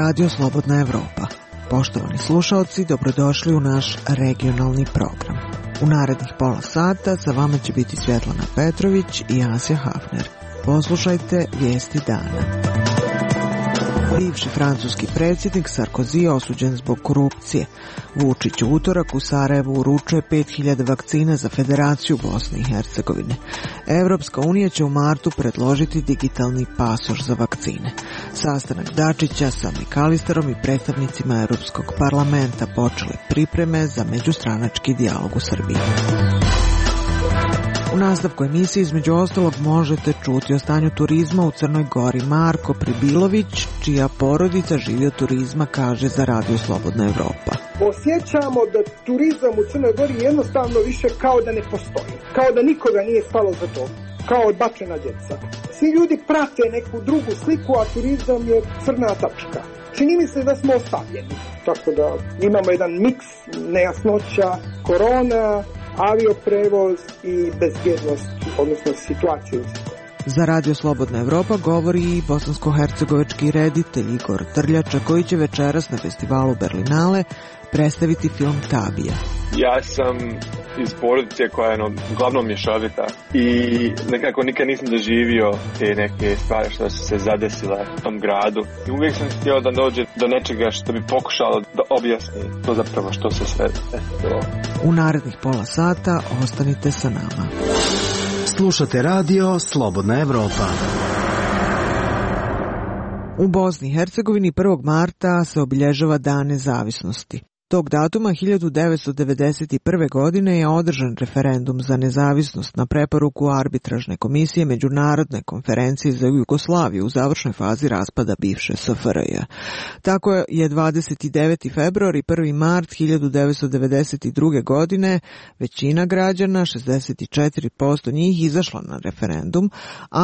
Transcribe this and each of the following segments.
Radio Slobodna Evropa. Poštovani slušalci, dobrodošli u naš regionalni program. U narednih pola sata sa vama će biti Svjetlana Petrović i Asja Hafner. Poslušajte vijesti dana. Bivši francuski predsjednik Sarkozy osuđen zbog korupcije. Vučić u utorak u Sarajevu uručuje 5000 vakcina za Federaciju Bosne i Hercegovine. Evropska unija će u martu predložiti digitalni pasoš za vakcine. Sastanak Dačića sa McAllisterom i predstavnicima Europskog parlamenta počeli pripreme za međustranački dijalog u Srbiji. U nastavku emisije između ostalog možete čuti o stanju turizma u Crnoj Gori. Marko Pribilović, čija porodica živi od turizma, kaže za Radio Slobodna Evropa. Osjećamo da turizam u Crnoj Gori jednostavno više kao da ne postoji. Kao da nikoga nije stalo za to. Kao odbačena djeca. Svi ljudi prate neku drugu sliku, a turizam je crna tačka. Čini mi se da smo ostavljeni. Tako da imamo jedan miks nejasnoća, korona, avioprevoz i bezbjednost, odnosno situaciju. Za Radio Slobodna Evropa govori i bosansko-hercegovački reditelj Igor Trljača, koji će večeras na festivalu Berlinale predstaviti film Tabija. Ja sam iz porodice koja je uglavnom mješovita i nekako nikad nisam doživio te neke stvari što su se zadesile u tom gradu. I uvijek sam htio da dođe do nečega što bi pokušalo da objasni to zapravo što se sve desilo. U narednih pola sata ostanite sa nama. Slušate Radio Slobodna Evropa. U Bosni i Hercegovini 1. marta se obilježava Dan nezavisnosti. Tog datuma 1991. godine je održan referendum za nezavisnost na preporuku arbitražne komisije Međunarodne konferencije za Jugoslaviju u završnoj fazi raspada bivše SFRJ. Tako je 29. februar i 1. mart 1992. godine većina građana, 64% njih, izašla na referendum, a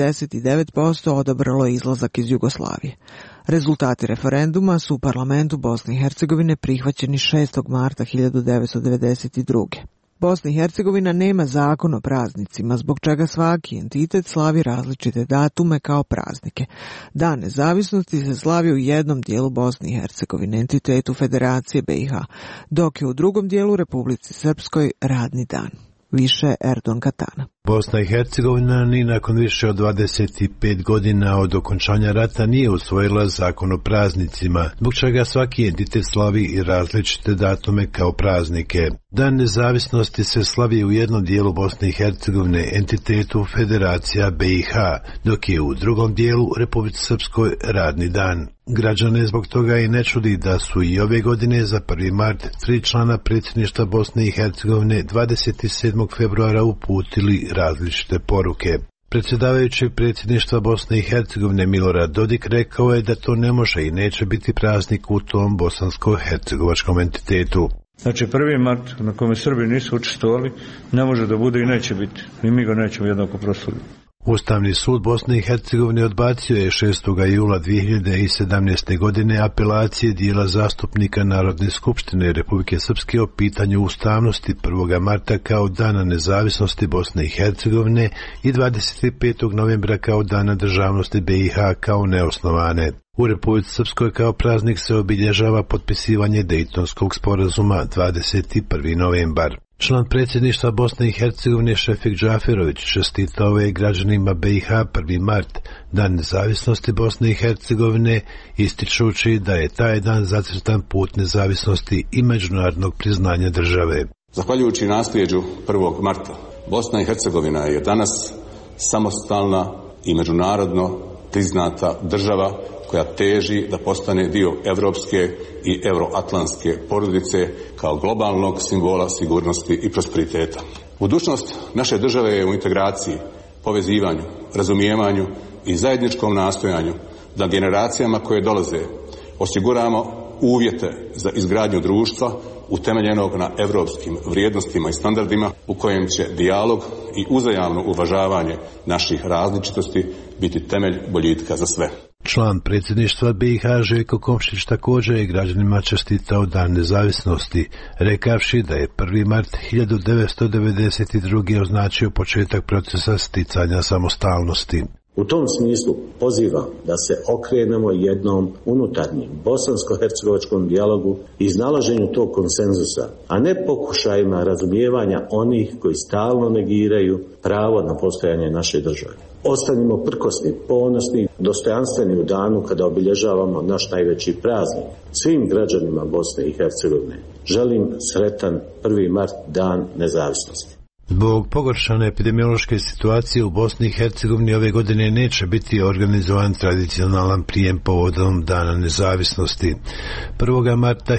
99% odabralo izlazak iz Jugoslavije. Rezultati referenduma su u parlamentu Bosne i Hercegovine prihvaćeni 6. marta 1992. Bosna i Hercegovina nema zakon o praznicima, zbog čega svaki entitet slavi različite datume kao praznike. Dan nezavisnosti se slavi u jednom dijelu Bosne i Hercegovine, entitetu Federacije BiH, dok je u drugom dijelu Republici Srpskoj radni dan. Više Erdon Katana. Bosna i Hercegovina ni nakon više od 25 godina od okončanja rata nije usvojila zakon o praznicima, zbog čega svaki entitet slavi i različite datume kao praznike. Dan nezavisnosti se slavi u jednom dijelu Bosne i Hercegovine, entitetu Federacija BiH, dok je u drugom dijelu Republici Srpskoj radni dan. Građane zbog toga i ne čudi da su i ove godine za 1. mart 3 člana predsjedništva Bosne i Hercegovine 27. februara uputili različite poruke. Predsjedavajući predsjedništva Bosne i Hercegovine Milorad Dodik rekao je da to ne može i neće biti praznik u tom bosansko-hercegovačkom entitetu. Znači 1. mart na kome Srbi nisu učestvovali ne može da bude i neće biti. I mi ga nećemo jednako proslaviti. Ustavni sud Bosne i Hercegovine odbacio je 6. jula 2017. godine apelacije dijela zastupnika Narodne skupštine Republike Srpske o pitanju ustavnosti 1. marta kao dana nezavisnosti Bosne i Hercegovine i 25. novembra kao dana državnosti BiH kao neosnovane. U Republici Srpskoj kao praznik se obilježava potpisivanje Dejtonskog sporazuma 21. novembar. Član predsjedništva Bosne i Hercegovine Šefik Džaferović čestitao je građanima BiH 1. mart, dan nezavisnosti Bosne i Hercegovine, ističući da je taj dan zacrtan put nezavisnosti i međunarodnog priznanja države. Zahvaljujući nasljeđu 1. marta, Bosna i Hercegovina je danas samostalna i međunarodno priznata država koja teži da postane dio evropske i euroatlantske porodice kao globalnog simbola sigurnosti i prosperiteta. Budućnost naše države je u integraciji, povezivanju, razumijevanju i zajedničkom nastojanju da generacijama koje dolaze osiguramo uvjete za izgradnju društva utemeljenog na evropskim vrijednostima i standardima u kojem će dijalog i uzajamno uvažavanje naših različitosti biti temelj boljitka za sve. Član predsjedništva BiH Željko Komšić također je građanima čestitao dan nezavisnosti, rekavši da je 1. mart 1992. označio početak procesa sticanja samostalnosti. U tom smislu pozivam da se okrenemo jednom unutarnjim bosansko-hercegovačkom dijalogu i iznalaženju tog konsenzusa, a ne pokušajima razumijevanja onih koji stalno negiraju pravo na postojanje naše države. Ostanimo prkosni, ponosni, dostojanstveni u danu kada obilježavamo naš najveći praznik. Svim građanima Bosne i Hercegovine želim sretan 1. mart, dan nezavisnosti. Zbog pogoršane epidemiološke situacije u Bosni i Hercegovini ove godine neće biti organizovan tradicionalan prijem povodom Dana nezavisnosti. 1. marta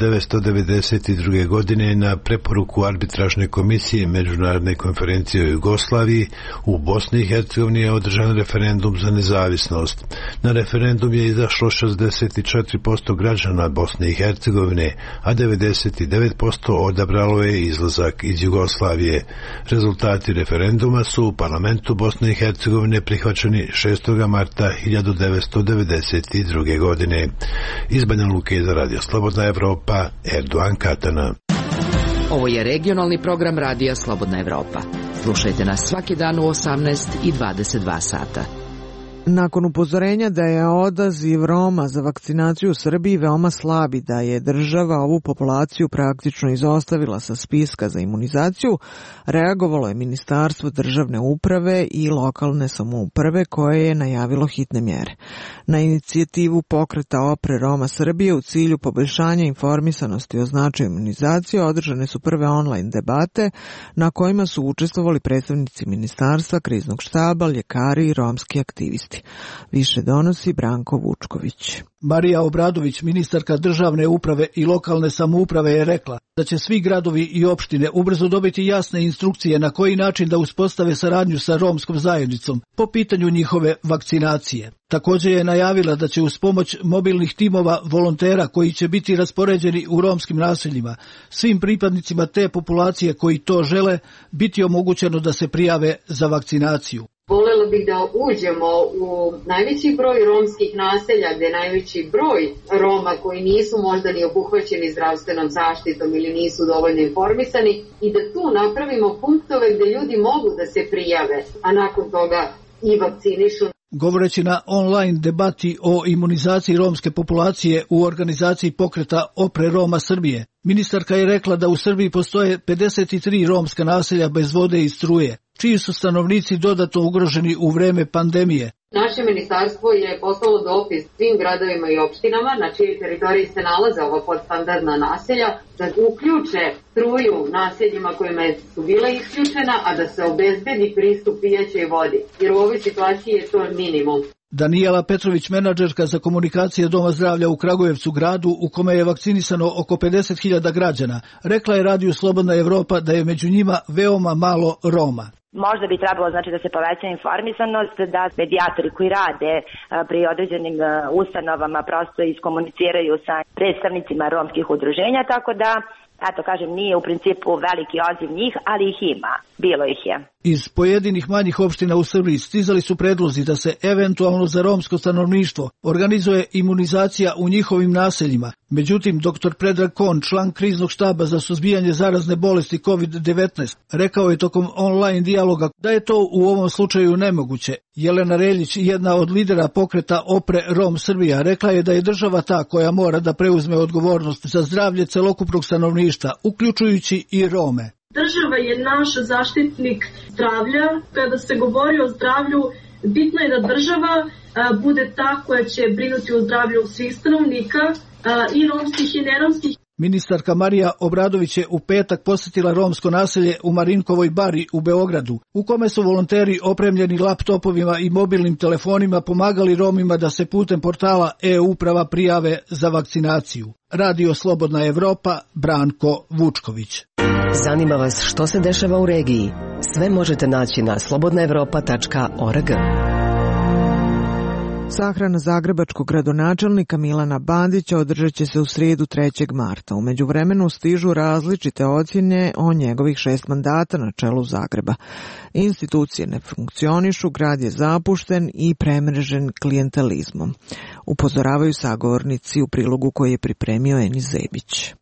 1992. godine na preporuku arbitražne komisije Međunarodne konferencije o Jugoslaviji u Bosni i Hercegovini je održan referendum za nezavisnost. Na referendum je izašlo 64% građana Bosne i Hercegovine, a 99% odabralo je izlazak iz Jugoslavije. Rezultati referenduma su u parlamentu Bosne i Hercegovine prihvaćeni 6. marta 1992. godine. Iz Banja Luke za Radio Slobodna Evropa, Erdogan Katana. Ovo je regionalni program Radija Slobodna Evropa. Slušajte nas svaki dan u 18 i 22 sata. Nakon upozorenja da je odaziv Roma za vakcinaciju u Srbiji veoma slab i da je država ovu populaciju praktično izostavila sa spiska za imunizaciju, reagovalo je Ministarstvo državne uprave i lokalne samouprave koje je najavilo hitne mjere. Na inicijativu pokreta Opre Roma Srbije u cilju poboljšanja informisanosti o značaju imunizacije održane su prve online debate na kojima su učestvovali predstavnici ministarstva, kriznog štaba, ljekari i romski aktivisti. Više donosi Branko Vučković. Marija Obradović, ministarka državne uprave i lokalne samouprave, je rekla da će svi gradovi i opštine ubrzo dobiti jasne instrukcije na koji način da uspostave saradnju sa romskom zajednicom po pitanju njihove vakcinacije. Također je najavila da će uz pomoć mobilnih timova volontera koji će biti raspoređeni u romskim naseljima svim pripadnicima te populacije koji to žele biti omogućeno da se prijave za vakcinaciju. Volela bih da uđemo u najveći broj romskih naselja gdje je najveći broj Roma koji nisu možda ni obuhvaćeni zdravstvenom zaštitom ili nisu dovoljno informisani i da tu napravimo punktove gdje ljudi mogu da se prijave, a nakon toga i vakcinišu. Govoreći na online debati o imunizaciji romske populacije u organizaciji pokreta Opre Roma Srbije, ministarka je rekla da u Srbiji postoje 53 romska naselja bez vode i struje, čiji su stanovnici dodatno ugroženi u vreme pandemije. Naše ministarstvo je poslalo dopis svim gradovima i opštinama na čijoj teritoriji se nalaze ova podstandardna naselja da uključe struju naseljima kojima su bila isključena, a da se obezbedi pristup pijaćoj vodi, jer u ovoj situaciji je to minimum. Danijela Petrović, menadžerka za komunikacije Doma zdravlja u Kragujevcu, gradu u kome je vakcinisano oko 50.000 građana, rekla je Radiju Slobodna Evropa da je među njima veoma malo Roma. Možda bi trebalo da se poveća informisanost, da medijatori koji rade pri određenim ustanovama prosto iskomuniciraju sa predstavnicima romskih udruženja, tako da, nije u principu veliki odziv njih, ali ih ima. Bilo ih je. Iz pojedinih manjih opština u Srbiji stizali su predlozi da se eventualno za romsko stanovništvo organizuje imunizacija u njihovim naseljima. Međutim, dr. Predrag Kon, član kriznog štaba za suzbijanje zarazne bolesti COVID-19, rekao je tokom online dijaloga da je to u ovom slučaju nemoguće. Jelena Reljić, jedna od lidera pokreta Opre Rom Srbija, rekla je da je država ta koja mora da preuzme odgovornost za zdravlje celokupnog stanovništva, uključujući i Rome. Država je naš zaštitnik zdravlja. Kada se govori o zdravlju, bitno je da država bude ta koja će brinuti o zdravlju svih stanovnika, i romskih i neromskih. Ministarka Marija Obradović je u petak posjetila romsko naselje u Marinkovoj bari u Beogradu, u kome su volonteri opremljeni laptopovima i mobilnim telefonima pomagali Romima da se putem portala e-uprava prijave za vakcinaciju. Radio Slobodna Evropa, Branko Vučković. Zanima vas što se dešava u regiji? Sve možete naći na slobodnaevropa.org. Sahrana zagrebačkog gradonačelnika Milana Bandića održat će se u srijedu 3. marta. U međuvremenu stižu različite ocjene o njegovih 6 mandata na čelu Zagreba. Institucije ne funkcionišu, grad je zapušten i premrežen klijentelizmom. Upozoravaju sagovornici u prilogu koji je pripremio Enis Zebić.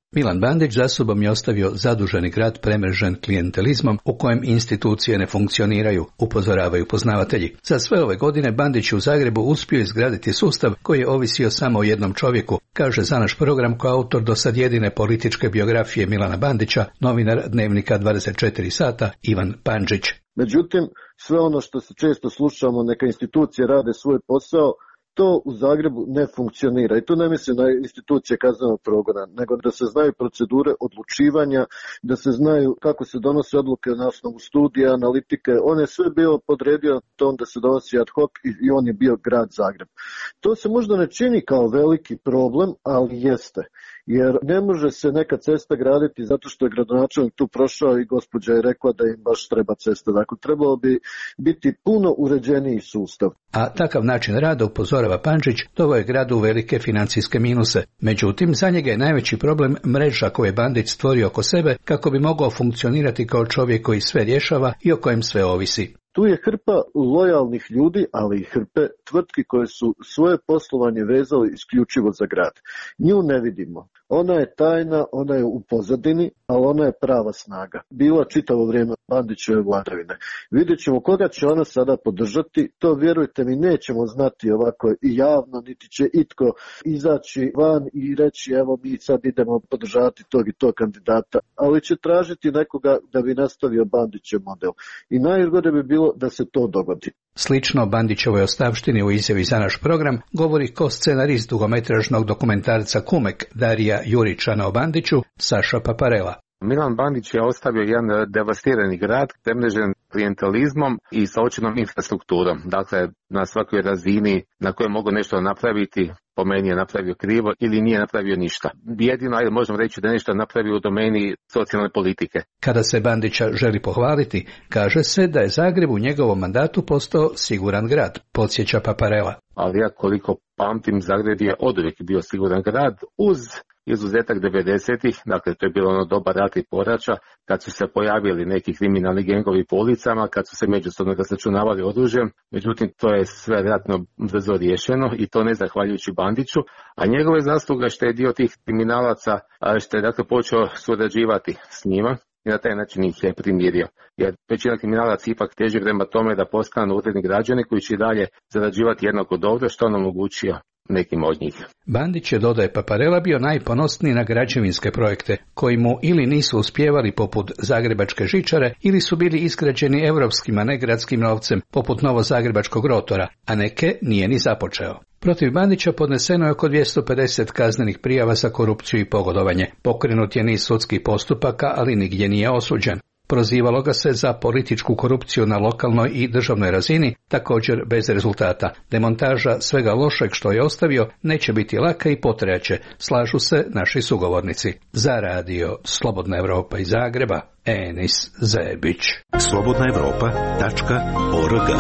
Milan Bandić za sobom je ostavio zaduženi grad premrežen klijentelizmom u kojem institucije ne funkcioniraju, upozoravaju poznavatelji. Za sve ove godine Bandić je u Zagrebu uspio izgraditi sustav koji je ovisio samo o jednom čovjeku, kaže za naš program koautor do sad jedine političke biografije Milana Bandića, novinar Dnevnika 24 sata Ivan Pandžić. Međutim, sve ono što se često slušamo, neka institucije rade svoj posao, to u Zagrebu ne funkcionira. I tu ne mislim na institucije kaznenog progona, nego da se znaju procedure odlučivanja, da se znaju kako se donose odluke na osnovu studija, analitike. On je sve bio podredio tom da se donosi ad hoc i on je bio grad Zagreb. To se možda ne čini kao veliki problem, ali jeste. Jer ne može se neka cesta graditi zato što je gradonačelnik tu prošao i gospođa je rekla da im baš treba cesta. Dakle, trebalo bi biti puno uređeniji sustav. A takav način rada, upozorava Pandžić, doveo je gradu u velike financijske minuse. Međutim, za njega je najveći problem mreža koju je Bandić stvorio oko sebe kako bi mogao funkcionirati kao čovjek koji sve rješava i o kojem sve ovisi. Tu je hrpa lojalnih ljudi, ali i hrpe tvrtki koje su svoje poslovanje vezali isključivo za grad. Nju ne vidimo. Ona je tajna, ona je u pozadini, ali ona je prava snaga. Bila čitavo vrijeme Bandićeve vladavine. Vidjet ćemo koga će ona sada podržati, to vjerujte mi nećemo znati ovako i javno, niti će itko izaći van i reći evo mi sad idemo podržavati tog i tog kandidata, ali će tražiti nekoga da bi nastavio Bandićev model. I najgore bi bilo da se to dogodi. Slično Bandićevoj ostavštini u izjavi za naš program govori ko-scenarist dugometražnog dokumentarca Kumek Darija Juričana o Bandiću, Saša Paparela. Milan Bandić je ostavio jedan devastirani grad, premrežen klijentelizmom i sa očnom infrastrukturom. Dakle, na svakoj razini na kojoj mogu nešto napraviti, po meni je napravio krivo ili nije napravio ništa. Jedino, možemo reći da je nešto napravio u domeni socijalne politike. Kada se Bandića želi pohvaliti, kaže se da je Zagreb u njegovom mandatu postao siguran grad, podsjeća Paparela. Ali ja koliko pamtim, Zagreb je oduvijek bio siguran grad uz izuzetak 90-ih, dakle to je bilo ono doba rata i poraća, kad su se pojavili neki kriminalni gengovi po ulicama, kad su se međusobno računavali oružjem, međutim to je sve vjerojatno brzo riješeno i to ne zahvaljujući Bandiću, a njegove zasluga što je dio tih kriminalaca, što je dakle počeo surađivati s njima i na taj način ih je primirio. Jer većina kriminalaca ipak teži prema tome da postanu uredni građani koji će dalje zarađivati jednako dobro što on omogućio nekim od njih. Bandić je, dodaje Paparela, bio najponosniji na građevinske projekte, koji mu ili nisu uspijevali poput Zagrebačke žičare, ili su bili izgrađeni europskim, a ne gradskim novcem, poput Novozagrebačkog rotora, a neke nije ni započeo. Protiv Bandića podneseno je oko 250 kaznenih prijava za korupciju i pogodovanje. Pokrenut je niz sudskih postupaka, ali nigdje nije osuđen. Prozivalo ga se za političku korupciju na lokalnoj i državnoj razini, također bez rezultata. Demontaža svega lošeg što je ostavio neće biti laka i potrajaće, slažu se naši sugovornici. Za radio Slobodna Evropa iz Zagreba, Enis Zebić. slobodnaevropa.org.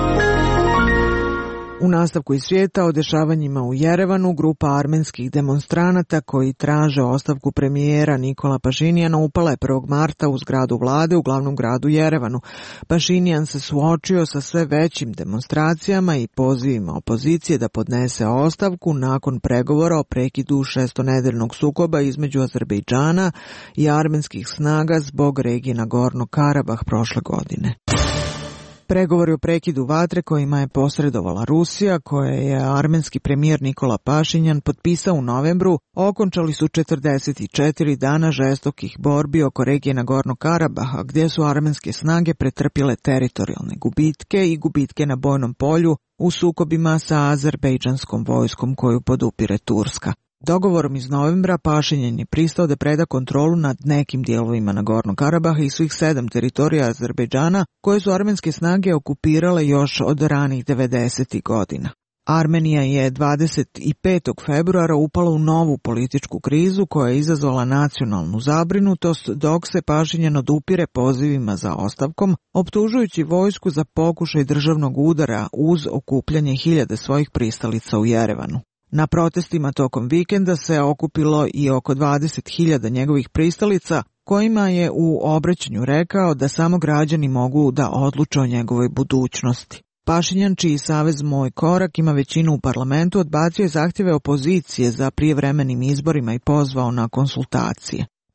U nastavku iz svijeta o dešavanjima u Jerevanu, grupa armenskih demonstranata koji traže ostavku premijera Nikola Pašinjana upala je 1. marta u zgradu vlade u glavnom gradu Jerevanu. Pašinjan se suočio sa sve većim demonstracijama i pozivima opozicije da podnese ostavku nakon pregovora o prekidu 6-nedeljnog sukoba između Azerbejdžana i armenskih snaga zbog regije Nagorno Karabah prošle godine. Pregovori o prekidu vatre kojima je posredovala Rusija, koje je armenski premijer Nikola Pašinjan potpisao u novembru, okončali su 44 dana žestokih borbi oko regije Nagorno Karabaha, gdje su armenske snage pretrpjele teritorijalne gubitke i gubitke na bojnom polju u sukobima sa azerbejdžanskom vojskom koju podupire Turska. Dogovorom iz novembra Pašinjan je pristao da preda kontrolu nad nekim dijelovima Nagorno Karabaha i svih 7 teritorija Azerbejdžana koje su armenske snage okupirale još od ranih 90. godina. Armenija je 25. februara upala u novu političku krizu koja je izazvala nacionalnu zabrinutost, dok se Pašinjan odupire pozivima za ostavkom, optužujući vojsku za pokušaj državnog udara uz okupljanje hiljade svojih pristalica u Jerevanu. Na protestima tokom vikenda se okupilo i oko 20.000 njegovih pristalica, kojima je u obraćanju rekao da samo građani mogu da odluče o njegovoj budućnosti. Pašinjan, čiji savez Moj korak ima većinu u parlamentu, odbacio je zahtjeve opozicije za prijevremenim izborima i pozvao na konsultacije.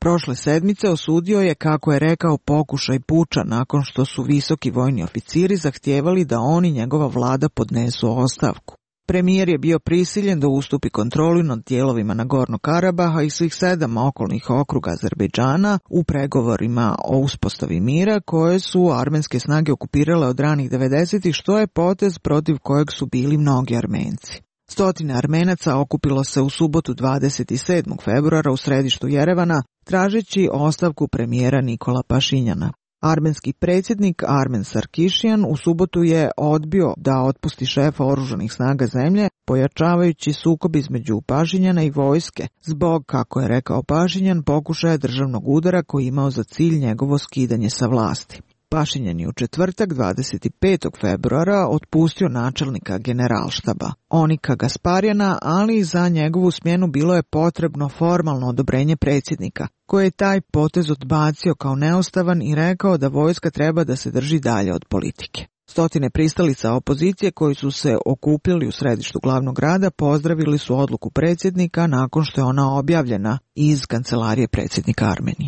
Prošle sedmice osudio je, kako je rekao, pokušaj puča nakon što su visoki vojni oficiri zahtijevali da on i njegova vlada podnesu ostavku. Premijer je bio prisiljen da ustupi kontrolu nad dijelovima Nagornog Karabaha i svih 7 okolnih okruga Azerbejdžana u pregovorima o uspostavi mira koje su armenske snage okupirale od ranih 90-ih, što je potez protiv kojeg su bili mnogi Armenci. Stotine Armenaca okupilo se u subotu 27. februara u središtu Jerevana tražeći ostavku premijera Nikola Pašinjana. Armenski predsjednik Armen Sarkišian u subotu je odbio da otpusti šefa oružanih snaga zemlje, pojačavajući sukob između Pašinjana i vojske, zbog, kako je rekao Pašinjan, pokušaja državnog udara koji imao za cilj njegovo skidanje sa vlasti. Pašinjan je u četvrtak 25. februara otpustio načelnika generalštaba Onika Gasparjana, ali za njegovu smjenu bilo je potrebno formalno odobrenje predsjednika, koji je taj potez odbacio kao neustavan i rekao da vojska treba da se drži dalje od politike. Stotine pristalica opozicije koji su se okupili u središtu glavnog grada pozdravili su odluku predsjednika nakon što je ona objavljena iz kancelarije predsjednika Armenije.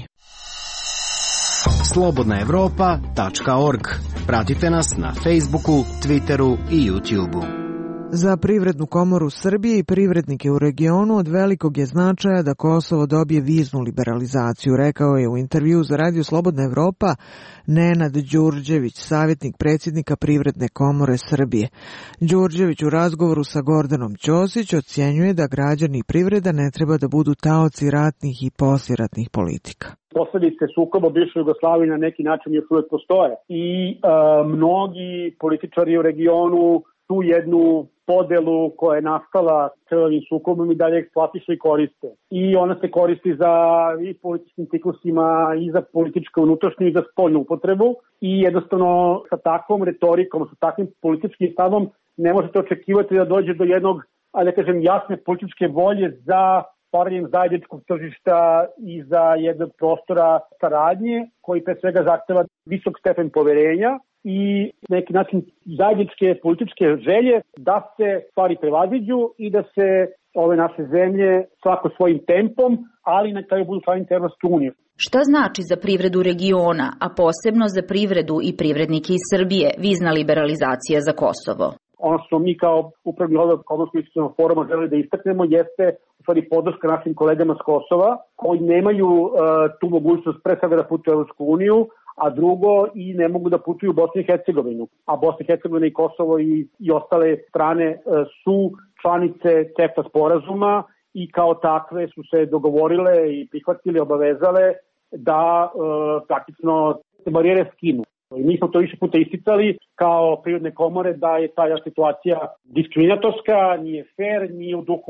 slobodnaevropa.org. Pratite nas na Facebooku, Twitteru i YouTubeu. Za Privrednu komoru Srbije i privrednike u regionu od velikog je značaja da Kosovo dobije viznu liberalizaciju, rekao je u intervjuu za Radio Slobodna Evropa Nenad Đurđević, savjetnik predsjednika Privredne komore Srbije. Đurđević u razgovoru sa Gordanom Ćosić ocjenjuje da građani i privreda ne treba da budu taoci ratnih i poslijeratnih politika. Posledice sukoba bivše Jugoslavije na neki način još uvijek postoje i mnogi političari u regionu tu jednu podelu koja je nastala celovim sukobom i dalje eksploatišu i koriste. I ona se koristi za i političkim ciklusima i za političku unutrašnju i za spoljnu upotrebu i jednostavno sa takvom retorikom, sa takvim političkim stavom ne možete očekivati da dođe do jednog, da kažem, jasne političke volje za stvaranjem zajedničkog tržišta i za jednog prostora saradnje koji pre svega zahteva visok stepen poverenja i neki način zajedničke političke želje da se stvari prevaziđu i da se ove naše zemlje svako svojim tempom, ali na kraju budu članice Evropske unije. Šta znači za privredu regiona, a posebno za privredu i privrednike iz Srbije, vizna liberalizacija za Kosovo? Ono što mi kao upravni odbor Komorskog investicionog foruma želi da istaknemo jeste u stvari podrška našim kolegama s Kosova koji nemaju tu mogućnost pre svega da putuju u Evropsku uniju, a drugo i ne mogu da putuju u Bosnu i Hercegovinu. A Bosna i Hercegovina i Kosovo i ostale strane su članice CEFTA sporazuma i kao takve su se dogovorile i prihvatili, obavezale da praktično se barijere skinu. I mi smo to više puta isticali kao privredne komore da je ta situacija diskriminatorska, nije fair, nije u duhu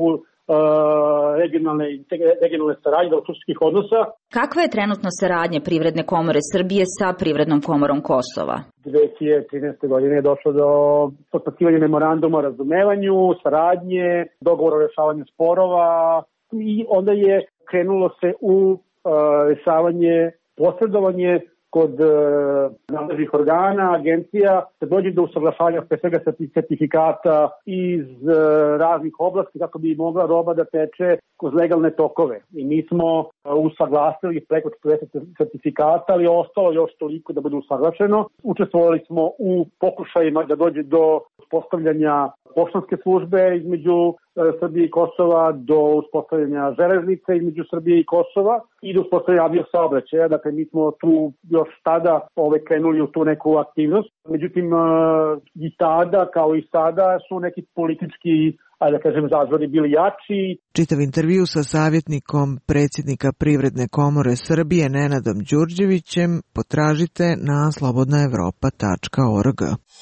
regionalne saradnje, dobrosusjedskih odnosa. Kakva je trenutno saradnja Privredne komore Srbije sa Privrednom komorom Kosova? 2013. godine je došlo do potpisivanja memoranduma o razumevanju, saradnje, dogovora o rešavanju sporova i onda je krenulo se u rešavanje, posredovanje kod nadležnih organa, agencija, se dođe do usaglašavanja pre svega certifikata iz raznih oblasti kako bi mogla roba da teče kroz legalne tokove. I mi smo usaglasili preko 40 certifikata, ali ostalo još toliko da bude usaglašeno. Učestvovali smo u pokušajima da dođe do uspostavljanja poštanske službe između Srbije i Kosova, do uspostavljanja železnice između Srbije i Kosova i do uspostavljanja aviosaobraćaja. Dakle, mi smo tu još tada krenuli u tu neku aktivnost. Međutim, i tada, kao i sada, su neki politički, da kažem, zazori bili jači. Čitav intervju sa savjetnikom predsjednika Privredne komore Srbije Nenadom Đurđevićem potražite na slobodnaevropa.org.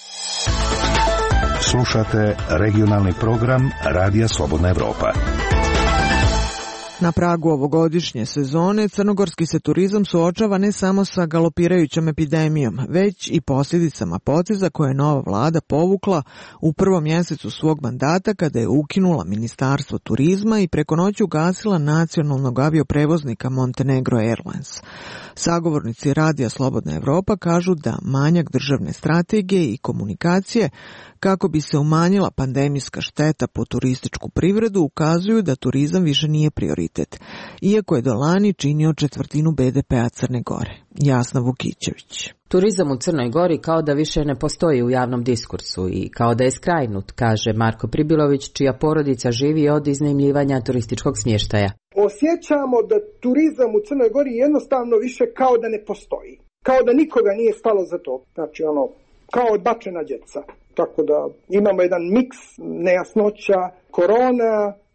Slušate regionalni program Radija Slobodna Evropa. Na pragu ovogodišnje sezone crnogorski se turizam suočava ne samo sa galopirajućom epidemijom, već i posljedicama poteza koje je nova vlada povukla u prvom mjesecu svog mandata kada je ukinula Ministarstvo turizma i preko noći ugasila nacionalnog avioprevoznika Montenegro Airlines. Sagovornici Radija Slobodna Evropa kažu da manjak državne strategije i komunikacije kako bi se umanjila pandemijska šteta po turističku privredu ukazuju da turizam više nije prioritet kriminalitet, iako je do lani činio 1/4 BDP-a Crne Gore. Jasna Vukićević. Turizam u Crnoj Gori kao da više ne postoji u javnom diskursu i kao da je skrajnut, kaže Marko Pribilović, čija porodica živi od iznajmljivanja turističkog smještaja. Osjećamo da turizam u Crnoj Gori jednostavno više kao da ne postoji. Kao da nikoga nije stalo za to. Znači kao odbačena djeca. Tako da imamo jedan miks nejasnoća, korona,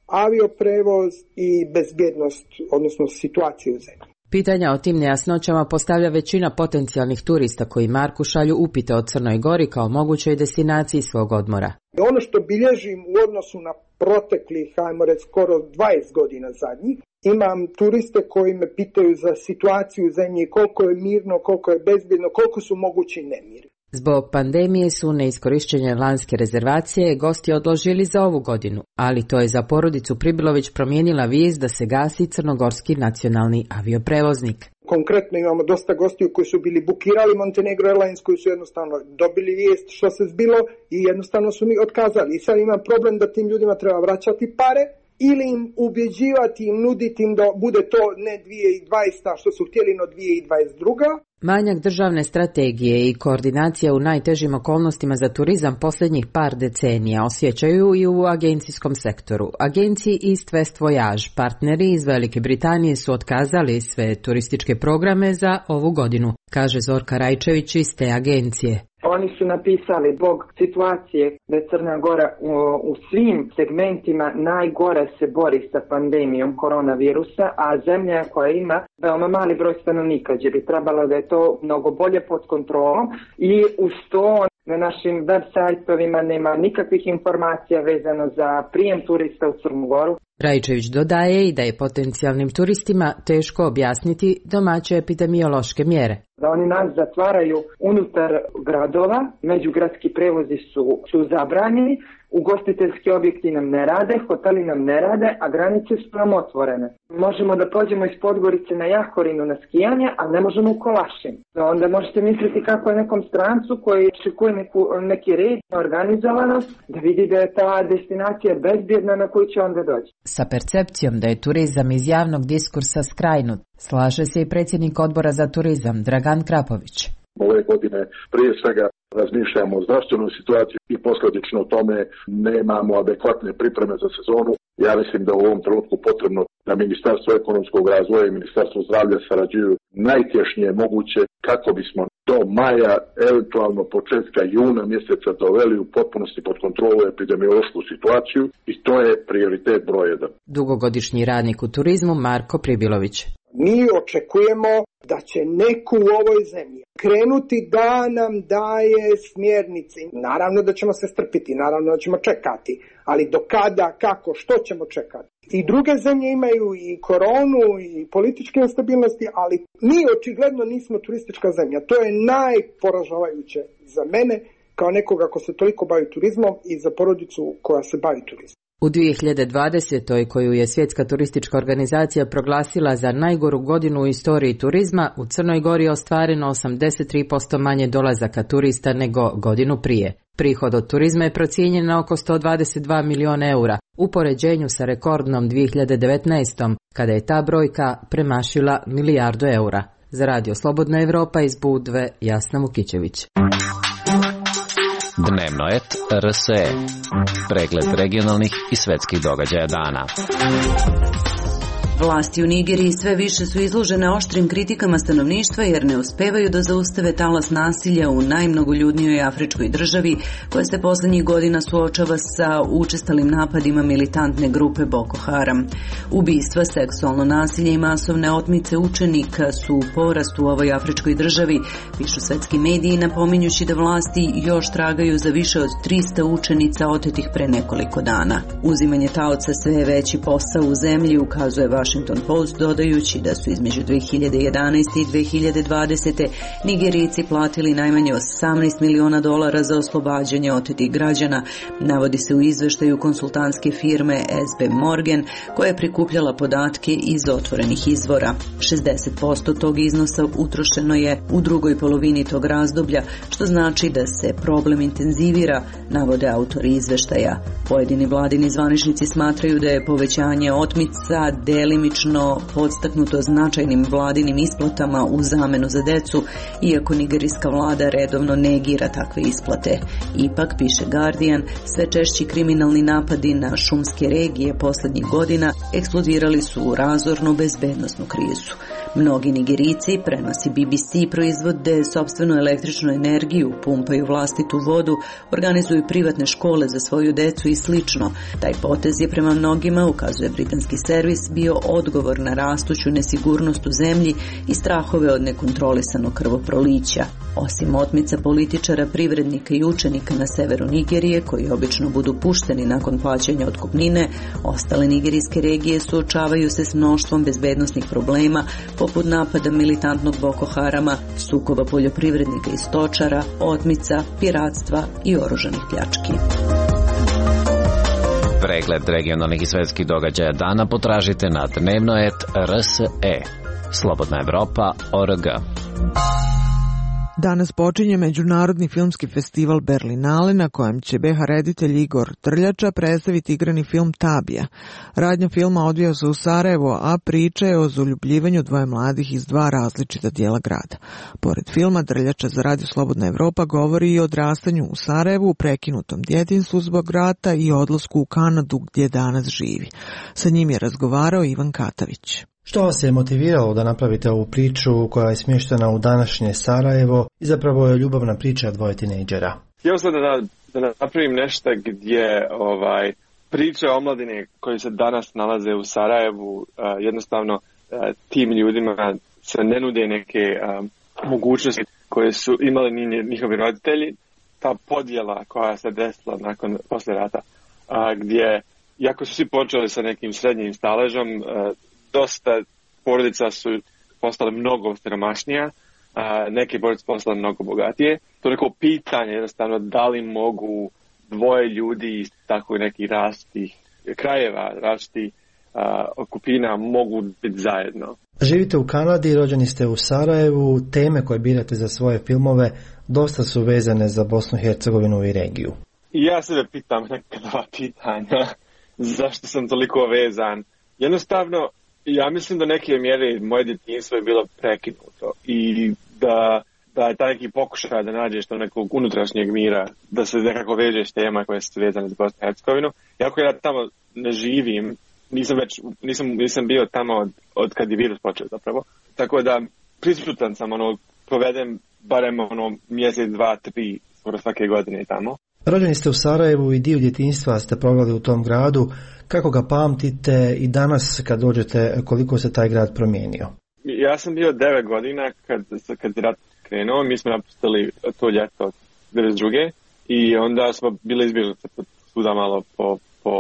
avioprevoz i bezbjednost, odnosno situacije u zemlji. Pitanja o tim nejasnoćama postavlja većina potencijalnih turista koji Marku šalju upite o Crnoj Gori kao mogućoj destinaciji svog odmora. Ono što bilježim u odnosu na proteklih, ajmo reći, skoro 20 godina zadnjih, imam turiste koji me pitaju za situaciju u zemlji, koliko je mirno, koliko je bezbjedno, koliko su mogući nemiri. Zbog pandemije su neiskorišćene lanjske rezervacije gosti odložili za ovu godinu, ali to je za porodicu Pribilović promijenila vijest da se gasi crnogorski nacionalni avioprevoznik. Konkretno imamo dosta gostiju koji su bili bukirali Montenegro Airlines, koji su jednostavno dobili vijest što se zbilo i jednostavno su mi otkazali. I sad imam problem da tim ljudima treba vraćati pare ili im ubjeđivati, im nuditi im da bude to ne 2020. što su htjeli, no 2022. Manjak državne strategije i koordinacija u najtežim okolnostima za turizam posljednjih par decenija osjećaju i u agencijskom sektoru. Agenciji East West Voyage, partneri iz Velike Britanije, su otkazali sve turističke programe za ovu godinu, kaže Zorka Rajčević iz te agencije. Oni su napisali zbog situacije da je Crna Gora u svim segmentima najgore se bori sa pandemijom koronavirusa, a zemlja koja ima veoma mali broj stanovnika, gdje bi trebalo da je to mnogo bolje pod kontrolom i uz to na našim web sajtovima nema nikakvih informacija vezano za prijem turista u Crnu Goru. Rajčević dodaje i da je potencijalnim turistima teško objasniti domaće epidemiološke mjere. Da oni nas zatvaraju unutar gradova, međugradski prevozi su zabranjeni, ugostiteljski objekti nam ne rade, hoteli nam ne rade, a granice su nam otvorene. Možemo da pođemo iz Podgorice na Jahorinu na skijanje, a ne možemo u Kolašin. Onda možete misliti kako je nekom strancu koji očekuje neki red, organizovanost, da vidi da je ta destinacija bezbjedna na koju će onda doći. Sa percepcijom da je turizam iz javnog diskursa skrajnut, slaže se i predsjednik odbora za turizam Dragan Krapović. Ove godine prije svega razmišljamo o zdravstvenoj situaciji i posljedično tome nemamo adekvatne pripreme za sezonu. Ja mislim da u ovom trenutku potrebno da Ministarstvo ekonomskog razvoja i Ministarstvo zdravlja sarađuju najtješnije moguće kako bismo do maja, eventualno početka juna mjeseca doveli u potpunosti pod kontrolu epidemiološku situaciju i to je prioritet broj 1. Dugogodišnji radnik u turizmu Marko Pribilović. Mi očekujemo da će neko u ovoj zemlji krenuti da nam daje smjernice. Naravno da ćemo se strpiti, naravno da ćemo čekati, ali do kada, kako, što ćemo čekati? I druge zemlje imaju i koronu i političke nestabilnosti, ali mi očigledno nismo turistička zemlja. To je najporažavajuće za mene kao nekoga ko se toliko bavi turizmom i za porodicu koja se bavi turizmom. U 2020. koju je Svjetska turistička organizacija proglasila za najgoru godinu u istoriji turizma, u Crnoj Gori je ostvareno 83% manje dolazaka turista nego godinu prije. Prihod od turizma je procijenjen na oko 122 milijuna eura, u poređenju sa rekordnom 2019. kada je ta brojka premašila milijardu eura. Za Radio Slobodna Evropa iz Budve, Jasna Vukićević. Dnevno et RSE. Pregled regionalnih i svetskih događaja dana. Vlasti u Nigeriji sve više su izložene oštrim kritikama stanovništva jer ne uspevaju da zaustave talas nasilja u najmnogoljudnijoj afričkoj državi koja se posljednjih godina suočava sa učestalim napadima militantne grupe Boko Haram. Ubistva, seksualno nasilje i masovne otmice učenika su u porastu u ovoj afričkoj državi, pišu svetski mediji napominjući da vlasti još tragaju za više od 300 učenica otetih pre nekoliko dana. Uzimanje taoca sve je veći posao u zemlji, ukazuje Washington Post dodajući da su između 2011. i 2020. Nigerijci platili najmanje $18 miliona za oslobađanje otetih građana, navodi se u izveštaju konsultantske firme SB Morgan koja je prikupljala podatke iz otvorenih izvora. 60% tog iznosa utrošeno je u drugoj polovini tog razdoblja, što znači da se problem intenzivira, navode autori izveštaja. Pojedini vladini zvaničnici smatraju da je povećanje otmica delima delimično podstaknuto značajnim vladinim isplatama u zamenu za decu, iako nigerijska vlada redovno negira takve isplate. Ipak, piše Guardian, sve češći kriminalni napadi na šumske regije poslednjih godina eksplodirali su u razornu bezbednosnu krizu. Mnogi Nigerijci, prenosi BBC, proizvode sopstvenu električnu energiju, pumpaju vlastitu vodu, organizuju privatne škole za svoju decu i slično. Taj potez je prema mnogima, ukazuje britanski servis, bio odgovor na rastuću nesigurnost u zemlji i strahove od nekontrolisanog krvoprolića. Osim otmica političara, privrednika i učenika na severu Nigerije, koji obično budu pušteni nakon plaćanja otkupnine, ostale nigerijske regije suočavaju se s mnoštvom bezbednosnih problema, poput napada militantnog Boko Harama, sukoba poljoprivrednika i stočara, otmica, piratstva i oružanih pljački. Pregled regionalnih i svetskih događaja dana potražite na dnevno.rs.e. Slobodna Evropa.org. Danas počinje Međunarodni filmski festival Berlinale, na kojem će BH reditelj Igor Drljača predstaviti igrani film Tabija. Radnja filma odvija se u Sarajevu, a priča je o zaljubljivanju dvoje mladih iz dva različita dijela grada. Pored filma, Drljača za Radio Slobodna Evropa govori i o odrastanju u Sarajevu, prekinutom djetinjstvu zbog rata i odlasku u Kanadu gdje danas živi. Sa njim je razgovarao Ivan Katavić. Što vas je motiviralo da napravite ovu priču koja je smještena u današnje Sarajevo i zapravo je ljubavna priča dvoje tinejdžera? Htio sam da napravim nešto gdje priče o omladini koji se danas nalaze u Sarajevu, jednostavno tim ljudima se ne nude neke mogućnosti koje su imali njihovi roditelji. Ta podjela koja se desila posle rata, gdje iako su svi počeli sa nekim srednjim staležom, dosta porodica su postale mnogo siromašnija, neke porodice postale mnogo bogatije. To je neko pitanje jednostavno da li mogu dvoje ljudi iz tako nekih različitih krajeva, različitih okupina mogu biti zajedno. Živite u Kanadi, rođeni ste u Sarajevu, teme koje birate za svoje filmove dosta su vezane za Bosnu i Hercegovinu i regiju. I ja sebe pitam nekada ova pitanja, zašto sam toliko vezan. Jednostavno, ja mislim da neke mjere moje djetinjstvo je bilo prekinuto i da je taj neki pokušaj da nađeš to nekog unutrašnjeg mira, da se nekako veže s tema koje su vezane za Bosnu i Hercegovinu. Iako ja tamo ne živim, nisam bio tamo od kad je virus počeo zapravo. Tako da prisutan sam, provedem barem mjesec, 2, 3 skoro svake godine tamo. Rođeni ste u Sarajevu i dio djetinjstva ste proveli u tom gradu. Kako ga pamtite i danas kad dođete, koliko se taj grad promijenio? Ja sam bio 9 godina kad je rat krenuo. Mi smo napustili to ljeto od 1992. i onda smo bili izbjeglice svuda malo po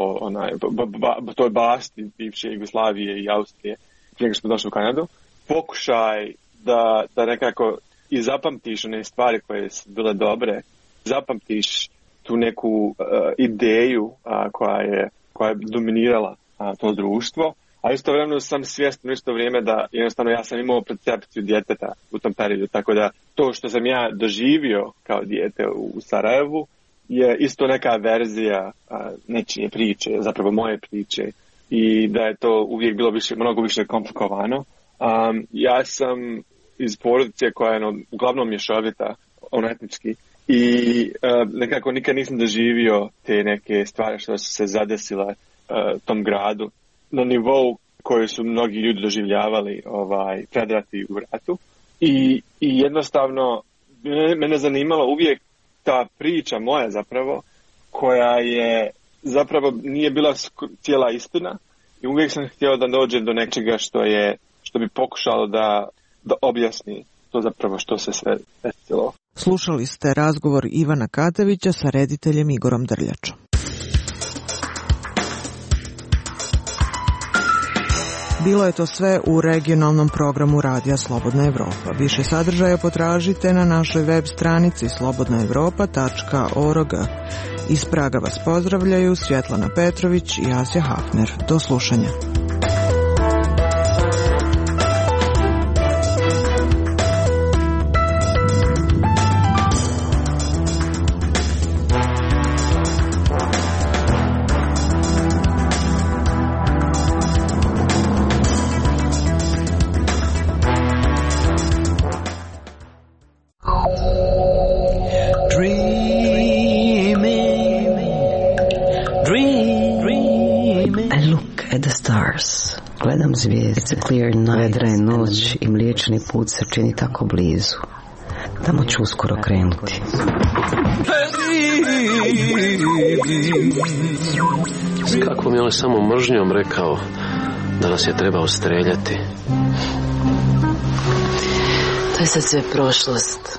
toj bašti bivše Jugoslavije i Austrije prije nego smo došli u Kanadu. Pokušaj da nekako i zapamtiš one stvari koje su bile dobre, zapamtiš tu neku ideju koja je dominirala to društvo, a istovremeno sam svjestan isto vrijeme da jednostavno ja sam imao percepciju djeteta u tom periodu, tako da to što sam ja doživio kao dijete u Sarajevu je isto neka verzija nečije priče, zapravo moje priče, i da je to uvijek bilo mnogo više komplikovano. Ja sam iz porodice koja je uglavnom mješovita, etnički, i nekako nikad nisam doživio te neke stvari što su se zadesile tom gradu na nivou koji su mnogi ljudi doživljavali predrati u ratu. I jednostavno mene zanimalo uvijek ta priča moja zapravo, koja je zapravo nije bila cijela istina, i uvijek sam htio da dođem do nečega što bi pokušalo da objasni to zapravo što se sve desilo. Slušali ste razgovor Ivana Katavića sa rediteljem Igorom Drljačom. Bilo je to sve u regionalnom programu Radija Slobodna Evropa. Više sadržaja potražite na našoj web stranici slobodnaevropa.org. Iz Praga vas pozdravljaju Svjetlana Petrović i Asja Hafner. Do slušanja. I look at the stars. Gledam zvijezde, vedra je noć i mliječni put se čini tako blizu. Tamo ću uskoro krenuti. Kako mi on samo mržnjom rekao da nas je trebao streljati. To je sad sve prošlost.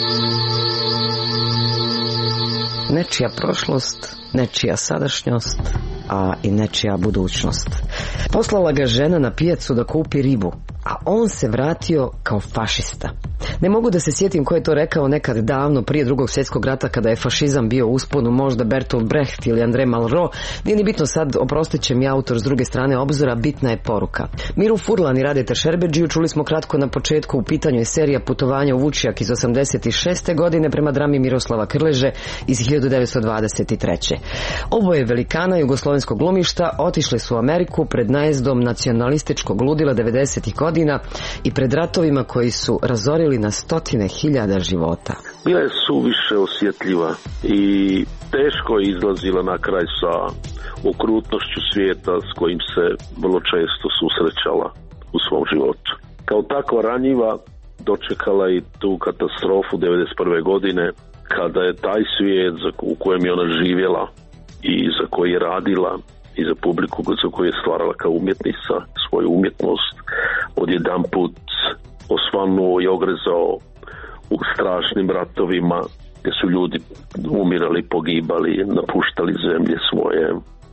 Nečija prošlost, nečija sadašnjost, a i nečija budućnost. Poslala ga žena na pijacu da kupi ribu, a on se vratio kao fašista. Ne mogu da se sjetim ko je to rekao nekad davno prije Drugog svjetskog rata kada je fašizam bio u usponu, možda Bertolt Brecht ili André Malraux. Nije ni bitno sad, oprostit će mi autor s druge strane obzora, bitna je poruka. Miru Furlan i Radeta Šerbedžiju čuli smo kratko na početku, u pitanju je serija Putovanja u Vučjak iz 86. godine prema drami Miroslava Krleže iz 1923. Oboje velikana jugoslovenskog glumišta otišli su u Ameriku pred najezdom nacionalističkog ludila 90. godina i pred ratovima koji su razorili na stotine hiljada života. Bila je suviše osjetljiva i teško je izlazila na kraj sa okrutnošću svijeta s kojim se vrlo često susrećala u svom životu. Kao takva ranjiva dočekala i tu katastrofu 91. godine kada je taj svijet u kojem je ona živjela i za koji je radila i za publiku za koju je stvarala kao umjetnica svoju umjetnost odjedanput osvanuo i ogrezao u strašnim ratovima gdje su ljudi umirali, pogibali, napuštali zemlje svoje.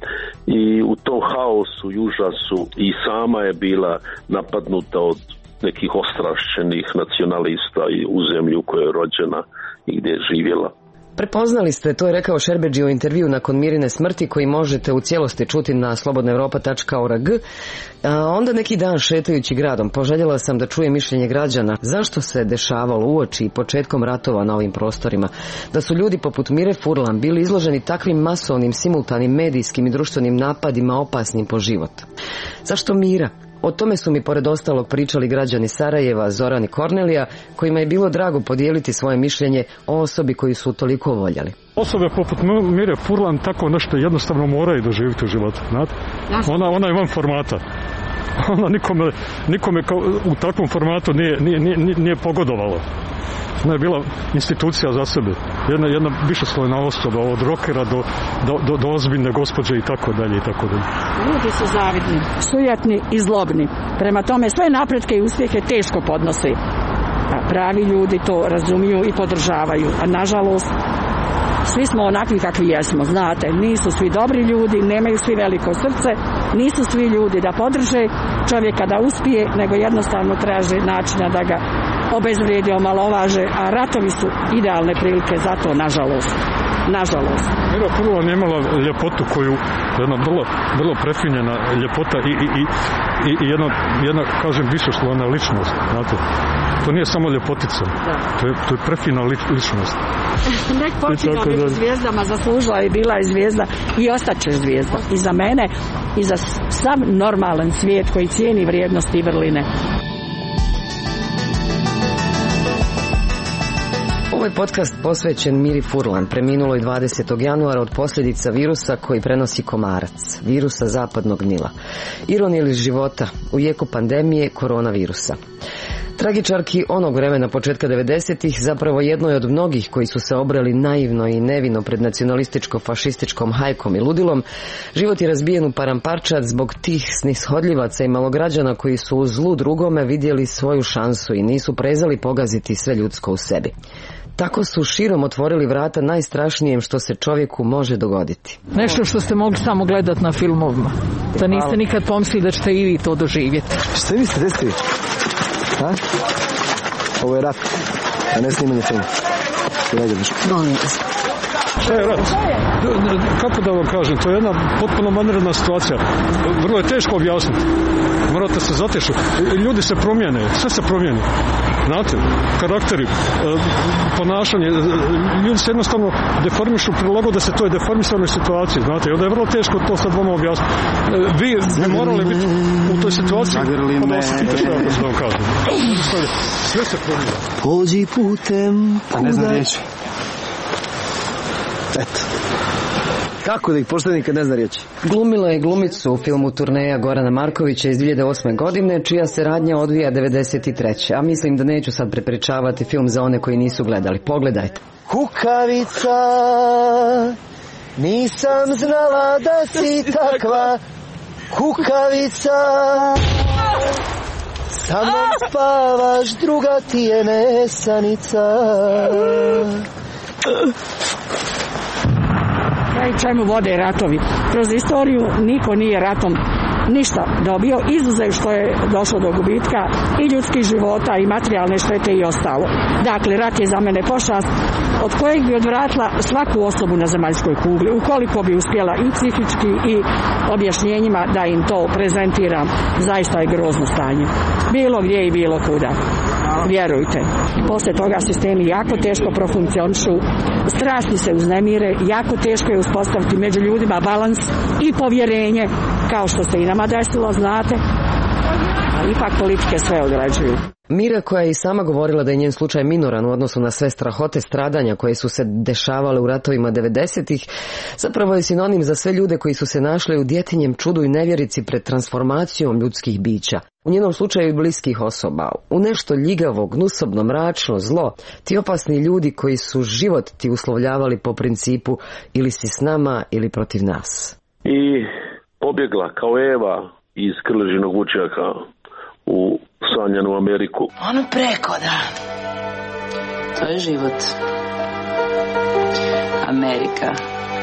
I u tom haosu i užasu i sama je bila napadnuta od nekih ostrašćenih nacionalista i u zemlji u kojoj je rođena i gdje je živjela. Prepoznali ste, to je rekao Šerbedžija u intervju nakon Mirine smrti koji možete u cijelosti čuti na slobodnaevropa.org. A onda neki dan šetajući gradom poželjela sam da čujem mišljenje građana zašto se dešavalo uoči i početkom ratova na ovim prostorima. Da su ljudi poput Mire Furlan bili izloženi takvim masovnim, simultanim medijskim i društvenim napadima opasnim po život. Zašto Mira? O tome su mi pored ostalog pričali građani Sarajeva, Zoran i Kornelija, kojima je bilo drago podijeliti svoje mišljenje o osobi koju su toliko voljeli. Osobe poput Mire Furlan tako nešto jednostavno moraju doživjeti u životu. Ona je van formata. Ona nikome u takvom formatu nije pogodovala. Ona je bila institucija za sebe. Jedna višeslojna osoba, od rokera do ozbiljne gospođe i tako dalje i tako dalje. Ljudi su zavidni, sujetni i zlobni. Prema tome sve napretke i uspjehe teško podnose. A pravi ljudi to razumiju i podržavaju. A nažalost, svi smo onakvi kakvi jesmo, znate. Nisu svi dobri ljudi, nemaju svi veliko srce, nisu svi ljudi da podrže čovjeka da uspije, nego jednostavno traže načina da ga obezvrijedi, omalovaže, a ratovi su idealne prilike za to, nažalost. Mira Furlan je imala ljepotu koju, jedna vrlo prefinjena ljepota i jedna kažem, višeslojna ličnost, znate. To nije samo ljepotica, to je prefina ličnost. Nek počinja među zvijezdama, zaslužila je, bila je zvijezda i ostaće zvijezda. I za mene i za sav normalan svijet koji cijeni vrijednosti i vrline. Ovo je podcast posvećen Miri Furlan, preminuloj 20. januara od posljedica virusa koji prenosi komarac, virusa zapadnog Nila. Ironija ili života u jeku pandemije koronavirusa. Tragičarki onog vremena početka 90-ih, zapravo jednoj od mnogih koji su se obrali naivno i nevino pred nacionalističko-fašističkom hajkom i ludilom, život je razbijen u paramparčad zbog tih snishodljivaca i malograđana koji su u zlu drugome vidjeli svoju šansu i nisu prezali pogaziti sve ljudsko u sebi. Tako su širom otvorili vrata najstrašnijem što se čovjeku može dogoditi. Nešto što ste mogli samo gledati na filmovima. Da niste nikad pomislili da ćete i vi to doživjeti. Šta vi ste desili? Ha? Ovo je rat, a ne snimanje filma. Šta je rat? Kako da vam kažem, to je jedna potpuno vanredna situacija. Vrlo je teško objasniti. Morate se zatešu. Ljudi se promijene, sve se promijeni. Znate, karakteri, ponašanje, ljudi se jednostavno deformišu, prilagode se toj deformisanoj situaciji, znate, i onda je vrlo teško to sad vama objasniti. Vi morali biti u toj situaciji, pa da osjetite što ja da vam kažem. Sve se promijene. Pođi putem, a ne znam riječi. Eto. Kako da ih pošteni kad ne zna riječi? Glumila je glumicu u filmu Turneja Gorana Markovića iz 2008. godine, čija se radnja odvija 93. A mislim da neću sad prepričavati film za one koji nisu gledali. Pogledajte. Kukavica, nisam znala da si takva. Kukavica, sa mnom spavaš, druga ti je nesanica. I čemu vode ratovi? Kroz istoriju niko nije ratom ništa dobio, izuzev što je došlo do gubitka i ljudskih života i materijalne štete i ostalo. Dakle, rat je za mene pošast od kojeg bi odvratila svaku osobu na zemaljskoj kugli, ukoliko bi uspjela i psihički i objašnjenjima da im to prezentiram. Zaista je grozno stanje. Bilo gdje i bilo kuda. Vjerujte. Poslije toga sistemi jako teško profunkcionišu, strasti se uznemire, jako teško je uspostaviti među ljudima balans i povjerenje, kao što se i nama desilo, znate, ali ipak politike sve određuju. Mira, koja je i sama govorila da je njen slučaj minoran u odnosu na sve strahote stradanja koje su se dešavale u ratovima 90-ih, zapravo je sinonim za sve ljude koji su se našli u djetinjem čudu i nevjerici pred transformacijom ljudskih bića. U njenom slučaju i bliskih osoba, u nešto ljigavo, gnusobno, mračno, zlo, ti opasni ljudi koji su život ti uslovljavali po principu ili si s nama ili protiv nas. I pobjegla kao Eva iz Krležinog vučjaka u sanjanu Ameriku. Ono preko, da. To je život. Amerika.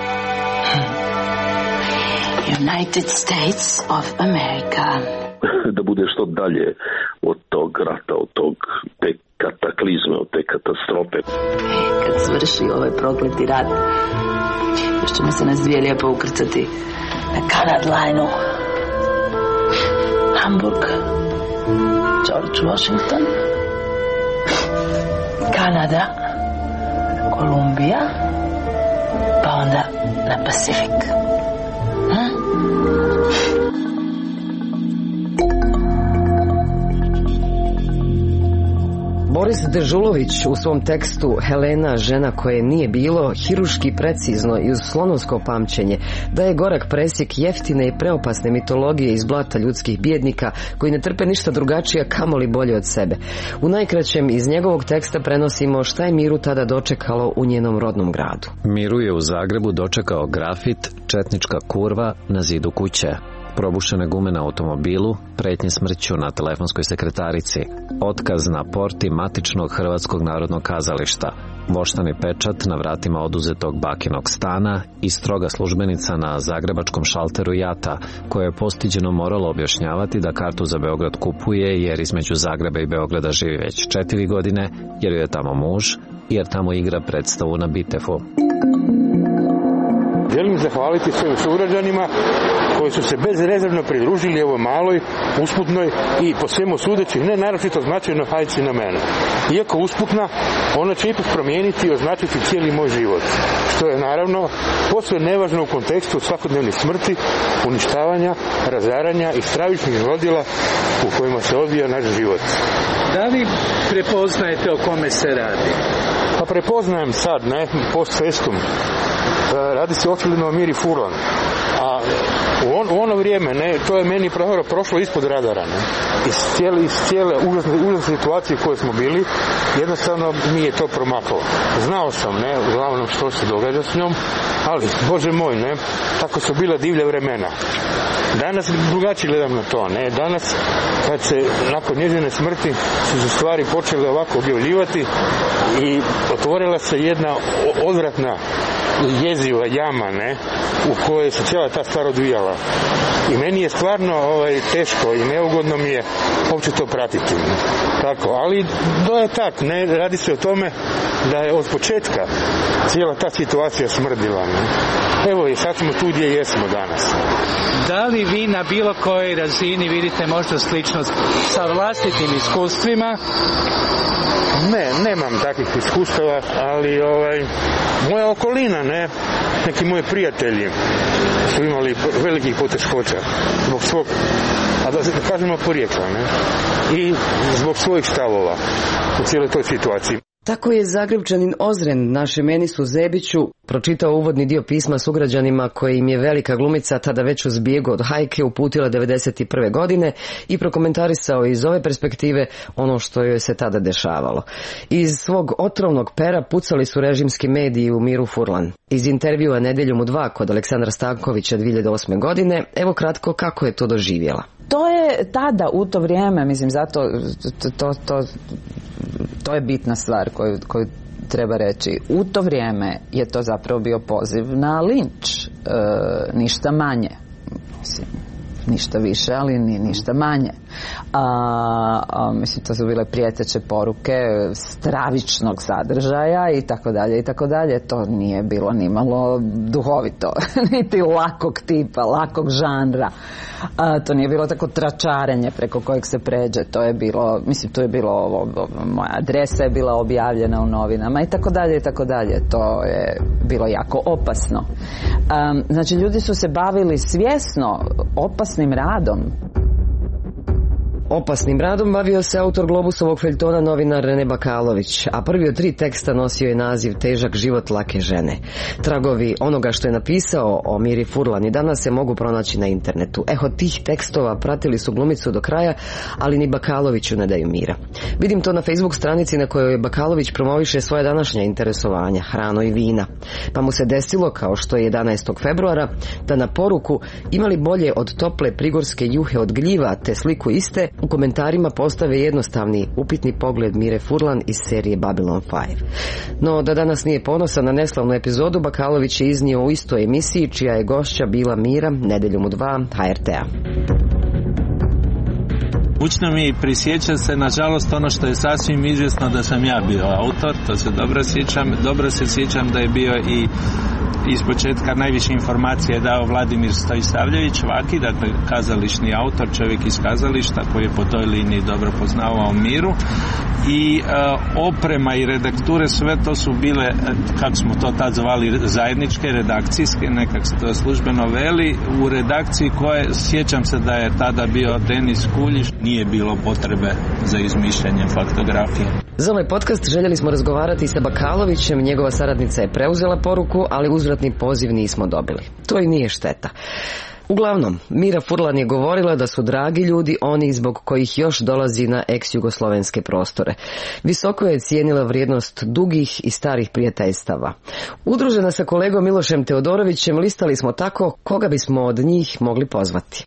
United States of America. Da bude što dalje od tog rata, od te kataklizme, od te katastrofe. Kad završi ovaj prokleti rat, još ćemo se nas dvije lijepo ukrcati na Kanad Line-u. Hamburg, George Washington, Kanada, Kolumbija, pa onda na Pacifik. Boris Dežulović u svom tekstu Helena, žena koje nije bilo, hiruški precizno i uz slonovsko pamćenje daje gorak presjek jeftine i preopasne mitologije iz blata ljudskih bijednika koji ne trpe ništa drugačije, kamoli bolje od sebe. U najkraćem iz njegovog teksta prenosimo šta je Miru tada dočekalo u njenom rodnom gradu. Miru je u Zagrebu dočekao grafit "Četnička kurva" na zidu kuće, probušene gume na automobilu, pretnje smrću na telefonskoj sekretarici, otkaz na porti matičnog Hrvatskog narodnog kazališta, voštani pečat na vratima oduzetog bakinog stana i stroga službenica na zagrebačkom šalteru JAT-a, koja je postiđeno moralo objašnjavati da kartu za Beograd kupuje jer između Zagreba i Beograda živi već 4 godine, jer je tamo muž, jer tamo igra predstavu na Bitefu. Želim zahvaliti svojim sugrađanima koji su se bezrezervno pridružili ovoj maloj, usputnoj i po svemu sudeći ne naročito značajnoj hajci na mene. Iako usputna, ona će ipak promijeniti i označiti cijeli moj život. Što je naravno posve nevažno u kontekstu svakodnevnih smrti, uništavanja, razaranja i stravičnih zlodjela u kojima se odvija naš život. Da li prepoznajete o kome se radi? Pa prepoznajem sad, post festum. Radi se očigledno o Miri Furlan. A u ono vrijeme, to je meni prošlo ispod radara. Iz cijele užasne situacije u kojoj smo bili, jednostavno mi je to promaklo. Znao sam, uglavnom što se događa s njom, ali, Bože moj, tako su bila divlja vremena. Danas drugačije gledam na to, Danas, kad se nakon njezine smrti su se stvari počele ovako objavljivati i otvorila se jedna odvratna jeziva jama, u kojoj se cijela ta stvar odvijala. I meni je stvarno teško i neugodno mi je uopće to pratiti. Tako, ali to je tak, ne radi se o tome da je od početka cijela ta situacija smrdila. Ne? Evo i sad smo tu gdje jesmo danas. Da li vi na bilo kojoj razini vidite možda sličnost sa vlastitim iskustvima? Ne, nemam takvih iskustava, ali moja okolina, neki moji prijatelji su imali velikih poteškoća zbog svog, a da kažemo porijekla, i zbog svojih stavova u cijeloj toj situaciji. Tako je Zagrepčanin Ozren našem Enisu Zebiću pročitao uvodni dio pisma sugrađanima koje im je velika glumica tada već u zbjegu od hajke uputila 1991. godine i prokomentarisao iz ove perspektive ono što joj se tada dešavalo. Iz svog otrovnog pera pucali su režimski mediji u Miru Furlan. Iz intervjua Nedjeljom u 2 kod Aleksandra Stankovića 2008. godine, evo kratko kako je to doživjela. To je tada, u to vrijeme, mislim, zato to je bitna stvar koju treba reći. U to vrijeme je to zapravo bio poziv na linč, ništa manje. Mislim, ništa više, ali ni ništa manje. Mislim, to su bile prijeteće poruke stravičnog sadržaja i tako dalje i tako dalje. To nije bilo nimalo duhovito, niti lakog tipa, lakog žanra. To nije bilo tako tračarenje preko kojeg se pređe. To je bilo, mislim, to je bilo moja adresa je bila objavljena u novinama i tako dalje i tako dalje. To je bilo jako opasno. Znači, ljudi su se bavili svjesno opasnim radom. Opasnim radom bavio se autor Globusovog feljtona novinar Rene Bakalović, a prvi od 3 teksta nosio je naziv Težak život lake žene. Tragovi onoga što je napisao o Miri Furlan i danas se mogu pronaći na internetu. Eho tih tekstova pratili su glumicu do kraja, ali ni Bakaloviću ne daju mira. Vidim to na Facebook stranici na kojoj Bakalović promoviše svoje današnja interesovanja, hrano i vina. Pa mu se desilo, kao što je 11. februara, da na poruku imali bolje od tople prigorske juhe od gljiva te sliku iste, u komentarima postave jednostavni upitni pogled Mire Furlan iz serije Babylon 5. No, da danas nije ponosan na neslavnu epizodu, Bakalović je iznio u istoj emisiji čija je gošća bila Mira, Nedjeljom u 2 HRT-a. Mučno mi prisjeća se, nažalost, ono što je sasvim izvjesno da sam ja bio autor, to se dobro sjećam. Dobro se sjećam da je bio i iz početka najviše informacije je dao Vladimir Stojsavljević Vaki, dakle kazališni autor, čovjek iz kazališta koji je po toj liniji dobro poznavao Miru. I oprema i redakture, sve to su bile, kako smo to tad zvali, zajedničke, redakcijske, nekak se to službeno veli. U redakciji koje, sjećam se da je tada bio Denis Kuljiš, nije bilo potrebe za izmišljanjem faktografije. Za ovaj podcast željeli smo razgovarati sa Bakalovićem, njegova saradnica je preuzela poruku, ali uzvratni poziv nismo dobili. To i nije šteta. Uglavnom, Mira Furlan je govorila da su dragi ljudi oni zbog kojih još dolazi na ex-jugoslovenske prostore. Visoko je cijenila vrijednost dugih i starih prijateljstava. Udružena sa kolegom Milošem Teodorovićem listali smo tako koga bismo od njih mogli pozvati.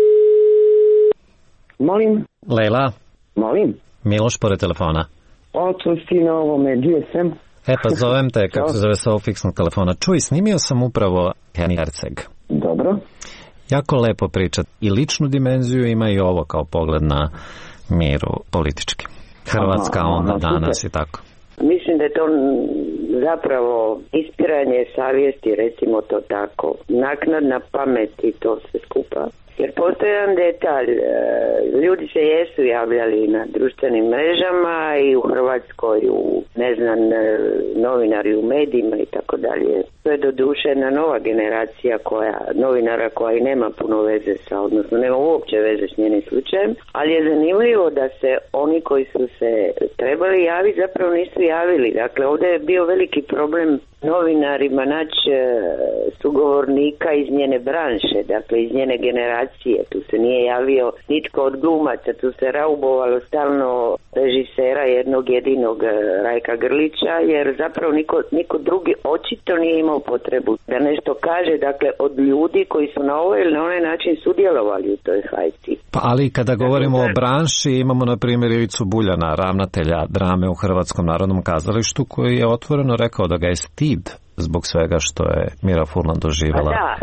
Molim? Lejla? Molim? Miloš pored telefona. Otko si na ovome, gdje sam? Pa zovem te, kako se zove sa ovog fiksnog telefona. Čuj, snimio sam upravo Herceg. Dobro. Jako lepo pričat. I ličnu dimenziju ima i ovo kao pogled na Miru politički. Hrvatska onda danas super. I tako. Mislim da je to zapravo ispiranje savjesti, recimo to tako. Naknadna pamet i to sve skupa. Jer postoji jedan detalj, ljudi se jesu javljali na društvenim mrežama i u Hrvatskoj, novinari u medijima i tako dalje. To je doduše jedna nova generacija novinara koja i nema puno veze odnosno nema uopće veze s njenim slučajem, ali je zanimljivo da se oni koji su se trebali javiti zapravo nisu javili. Dakle, ovdje je bio veliki problem novinarima naći sugovornika iz njene branše, dakle iz njene generacije. Tu se nije javio nitko od glumaca, tu se raubovalo stalno režisera jednog jedinog Rajka Grlića, jer zapravo niko drugi očito nije imao potrebu da nešto kaže, dakle od ljudi koji su na ovaj ili na onaj način sudjelovali u toj hajci. Pa ali kada govorimo o branši, imamo na primjer Ivicu Buljana, ravnatelja drame u Hrvatskom narodnom kazalištu, koji je otvoreno rekao da ga je stid zbog svega što je Mira Furlan doživjela. Da, ok,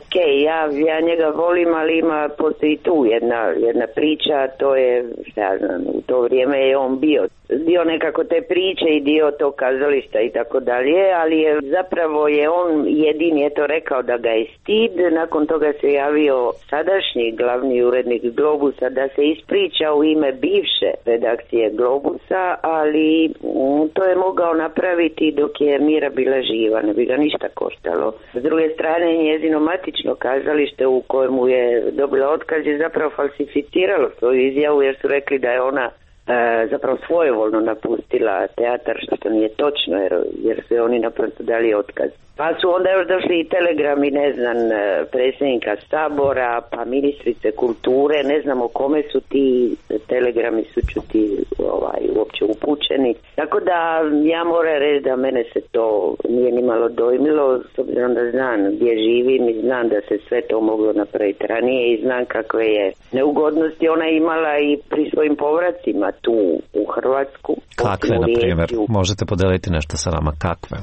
ok, ja njega volim, ali postoji tu jedna priča, to je, šta znam, u to vrijeme je on dio nekako te priče i dio tog kazališta i tako dalje, ali zapravo je on jedini je to rekao da ga je stid. Nakon toga se javio sadašnji glavni urednik Globusa da se ispriča u ime bivše redakcije Globusa, ali to je mogao napraviti dok je Mira bila živa, ne bi ga ništa koštalo. S druge strane, njezino matično kazalište u kojemu je dobila otkaz je zapravo falsificiralo svoju izjavu jer su rekli da je ona zapravo svojevoljno napustila teatar, što nije točno jer su oni naprosto dali otkaz. Pa su onda još došli i telegrami, ne znam, predsjednika Sabora, pa ministrice kulture, ne znam o kome su ti telegrami sučuti uopće upućeni. Tako da ja moram reći da mene se to nije ni malo dojmilo, s obzirom da znam gdje živim i znam da se sve to moglo napraviti ranije i znam kakve je neugodnosti ona imala i pri svojim povracima tu u Hrvatsku. Kakve, na primjer? Možete podeliti nešto sa nama? Kakve?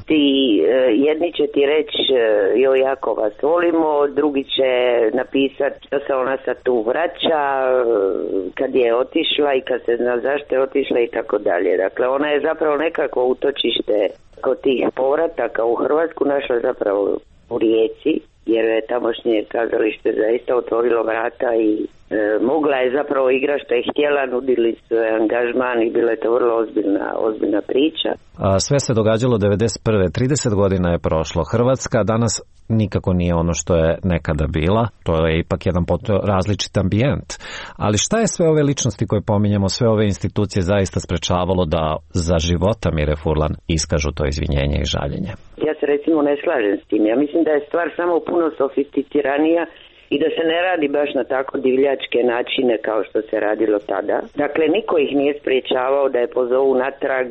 Jedni će ti reći joj, jako vas volimo, drugi će napisati što se ona sad tu vraća, kad je otišla i kad se zna zašto je otišla i tako dalje. Dakle, ona je zapravo nekako utočište kod tih povrataka u Hrvatsku našla zapravo u Rijeci, jer je tamošnje kazalište zaista otvorilo vrata i mogla je zapravo igrati što je htjela, nudili su angažman i bila je to vrlo ozbiljna priča. Sve se događalo 1991. 30 godina je prošlo. Hrvatska danas nikako nije ono što je nekada bila. To je ipak jedan različit ambijent. Ali šta je sve ove ličnosti koje pominjamo, sve ove institucije zaista sprečavalo da za života Mire Furlan iskažu to izvinjenje i žaljenje? Ja se recimo ne slažem s tim. Ja mislim da je stvar samo puno sofisticiranija i da se ne radi baš na tako divljačke načine kao što se radilo tada. Dakle, niko ih nije spriječavao da je pozovu natrag,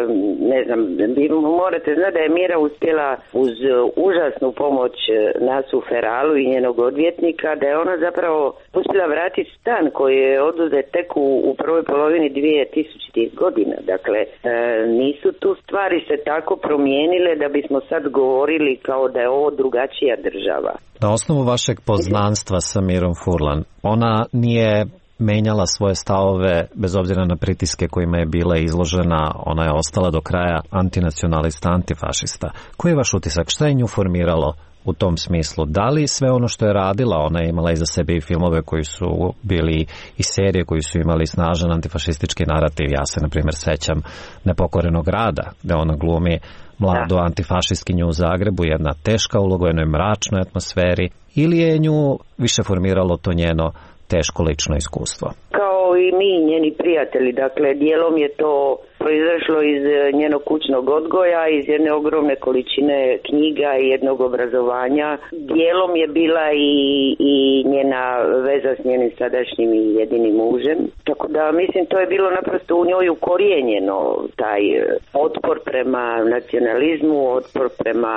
ne znam, morate znati da je Mira uspjela uz užasnu pomoć Nasu Feralu i njenog odvjetnika, da je ona zapravo uspjela vratiti stan koji je oduzet tek u prvoj polovini 2000. godina. Dakle, nisu tu stvari se tako promijenile da bismo sad govorili kao da je ovo drugačija država. Na osnovu vašeg poznanstva sa Mirom Furlan, ona nije menjala svoje stavove bez obzira na pritiske kojima je bila izložena, ona je ostala do kraja antinacionalista, antifašista. Koji je vaš utisak? Šta je nju formiralo u tom smislu? Da li sve ono što je radila, ona je imala iza sebe i filmove koji su bili i serije koji su imali snažan antifašistički narativ. Ja se, na primjer, sećam Nepokorenog grada, gde ona glumi mladu antifašistkinju u Zagrebu, jedna teška uloga u jednoj mračnoj atmosferi, ili je nju više formiralo to njeno teško lično iskustvo? Kao i mi, njeni prijatelji, dakle, dijelom je to proizašlo iz njenog kućnog odgoja, iz jedne ogromne količine knjiga i jednog obrazovanja. Dijelom je bila i njena veza s njenim sadašnjim i jedinim mužem. Tako da, mislim, to je bilo naprosto u njoj ukorijenjeno, taj otpor prema nacionalizmu, otpor prema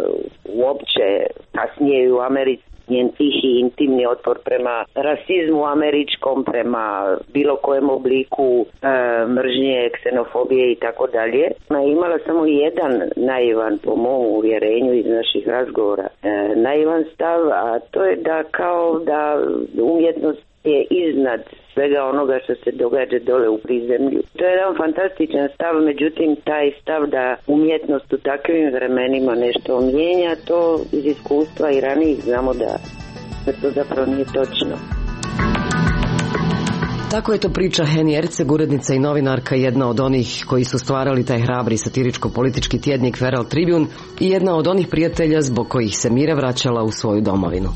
uopće kasnije u Americi, njen tihi intimni otpor prema rasizmu američkom, prema bilo kojem obliku mržnje, ksenofobije i tako dalje. Ona je imala samo jedan naivan, po mom uvjerenju iz naših razgovora, naivan stav, a to je da kao da umjetnost je iznad svega onoga što se događa dole u prizemlju. To je jedan fantastičan stav, međutim taj stav da umjetnost u takvim vremenima nešto mijenja, to iz iskustva i ranijih znamo da to zapravo nije točno. Tako je to priča Heni Erceg, urednica i novinarka, jedna od onih koji su stvarali taj hrabri satiričko-politički tjednik Feral Tribune i jedna od onih prijatelja zbog kojih se Mira vraćala u svoju domovinu.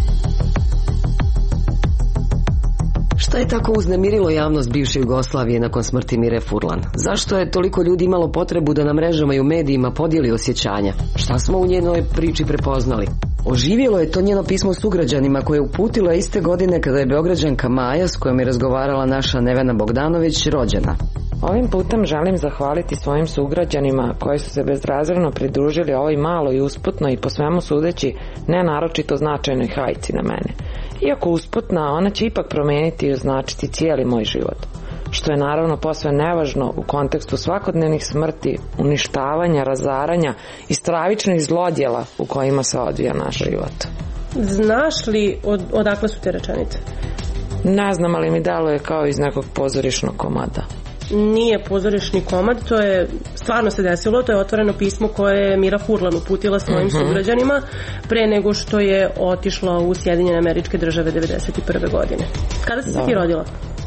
Šta je tako uznemirilo javnost bivše Jugoslavije nakon smrti Mire Furlan? Zašto je toliko ljudi imalo potrebu da na mrežama i u medijima podijeli osjećanja? Šta smo u njenoj priči prepoznali? Oživjelo je to njeno pismo sugrađanima koje je uputila iste godine kada je Beograđanka Maja, s kojom je razgovarala naša Nevena Bogdanović, rođena. Ovim putem želim zahvaliti svojim sugrađanima koji su se bezrazredno pridružili ovoj maloj i usputnoj i po svemu sudeći ne naročito značajnoj hajci na mene. Iako usputna, ona će ipak promijeniti i označiti cijeli moj život. Što je naravno posve nevažno u kontekstu svakodnevnih smrti, uništavanja, razaranja i stravičnih zlodjela u kojima se odvija naš život. Znaš li odakle su te rečenice? Ne znam, ali mi dalo je kao iz nekog pozorišnog komada. Nije pozorišni komad, to je stvarno se desilo, to je otvoreno pismo koje je Mira Furlan uputila svojim sugrađanima pre nego što je otišla u Sjedinjene Američke Države 1991. godine. Kada si se ti rodila?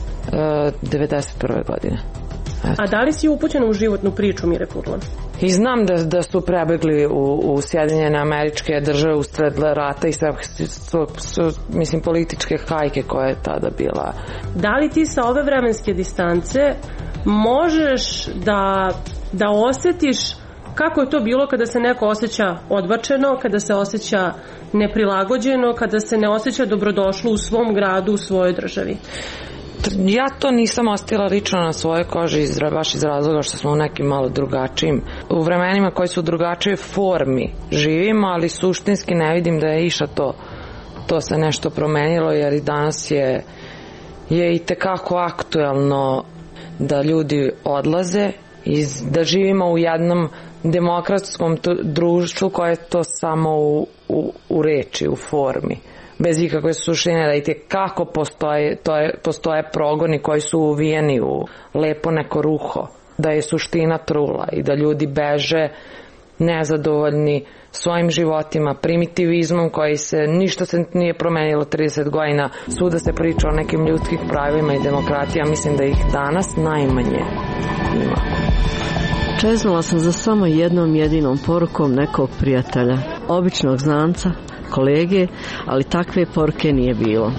1991. godine. A da li si upućena u životnu priču Mire Furlan? I znam da su prebegli u Sjedinjene Američke Države usred rata i sve, mislim, političke hajke koja je tada bila. Da li ti sa ove vremenske distance možeš da osjetiš kako je to bilo kada se neko osjeća odbačeno, kada se osjeća neprilagođeno, kada se ne osjeća dobrodošlo u svom gradu, u svojoj državi? Ja to nisam osjetila lično na svojoj koži baš iz razloga što smo u nekim malo drugačijim, u vremenima koji su u drugačijoj formi živimo, ali suštinski ne vidim da je iša to se nešto promenilo, jer i danas je i tekako aktuelno da ljudi odlaze i da živimo u jednom demokratskom društvu koje je to samo u reči, u formi, bez ikakve suštine, da i tekako postoje progoni koji su uvijeni u lepo neko ruho, da je suština trula i da ljudi beže nezadovoljni svojim životima, primitivizmom koji ništa se nije promenilo 30 godina, svuda se priča o nekim ljudskim pravima i demokratija, mislim da ih danas najmanje ima. Čeznula sam za samo jednom jedinom porukom nekog prijatelja, običnog znanca, kolege, ali takve poruke nije bilo.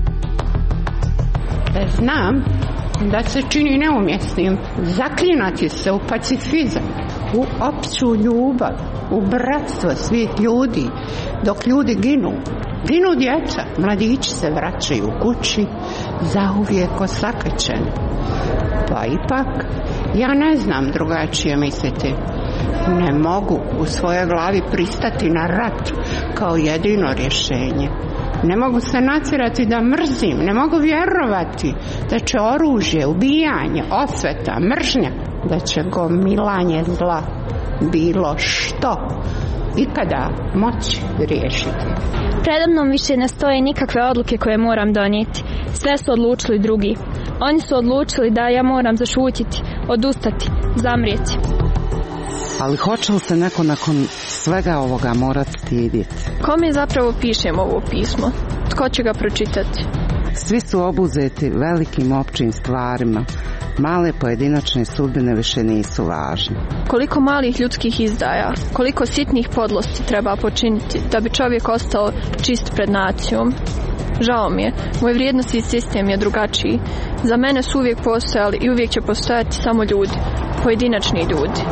Znam da se čini neumjesnim zaklinati se u pacifizam, u opću ljubav, u bratstvo svih ljudi, dok ljudi ginu. Ginu djeca, mladići se vraćaju kući, zauvijek osakaćeni. Pa ipak, ja ne znam drugačije misliti. Ne mogu u svojoj glavi pristati na rat kao jedino rješenje. Ne mogu se natjerati da mrzim, ne mogu vjerovati da će oružje, ubijanje, osveta, mržnja, da će gomilanje zla, bilo što, ikada moći riješiti. Predamnom više ne stoje nikakve odluke koje moram donijeti. Sve su odlučili drugi. Oni su odlučili da ja moram zašutiti, odustati, zamrijeti. Ali hoće li se neko nakon svega ovoga morati stidjeti? Kome zapravo pišem ovo pismo? Tko će ga pročitati? Svi su obuzeti velikim općim stvarima. Male pojedinačne sudbine više nisu važne. Koliko malih ljudskih izdaja, koliko sitnih podlosti treba počiniti da bi čovjek ostao čist pred nacijom. Žao mi je, moj vrijednosni sistem je drugačiji. Za mene su uvijek postojali i uvijek će postojati samo ljudi, pojedinačni ljudi.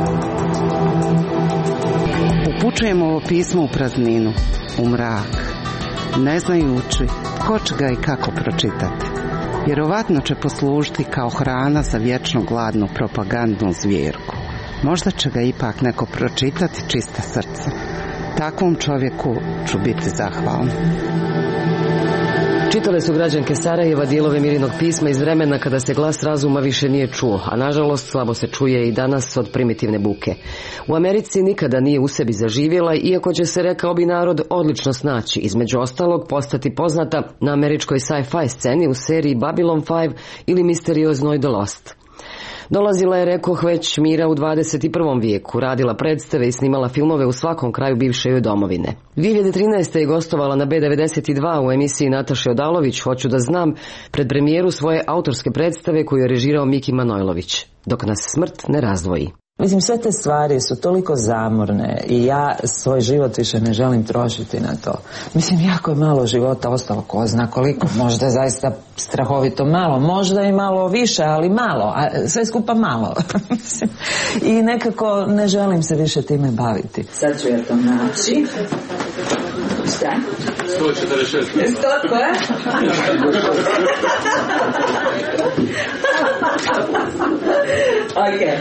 Upućujemo ovo pismo u prazninu, u mrak, ne znajući tko će ga i kako pročitati. Vjerovatno će poslužiti kao hrana za vječno gladnu propagandnu zvjerku. Možda će ga ipak neko pročitati čista srca. Takvom čovjeku ću biti zahvalna. Čitale su građanke Sarajeva dijelove Mirinog pisma iz vremena kada se glas razuma više nije čuo, a nažalost slabo se čuje i danas od primitivne buke. U Americi nikada nije u sebi zaživjela, iako će se, rekao bi narod, odlično snaći, između ostalog postati poznata na američkoj sci-fi sceni u seriji Babylon 5 ili Misteriozno The Lost. Dolazila je, rekoh već, Mira u 21. vijeku, radila predstave i snimala filmove u svakom kraju bivše joj domovine. 2013. je gostovala na B92 u emisiji Nataše Odalović, Hoću da znam, pred premijeru svoje autorske predstave koju je režirao Miki Manojlović, Dok nas smrt ne razdvoji. Mislim, sve te stvari su toliko zamorne i ja svoj život više ne želim trošiti na to. Mislim, jako je malo života ostalo, ko zna koliko, možda je zaista strahovito malo, možda i malo više, ali malo, a sve skupa malo. I nekako ne želim se više time baviti. Sad ću ja to naći. Šta? 146. 100 koje? Ok.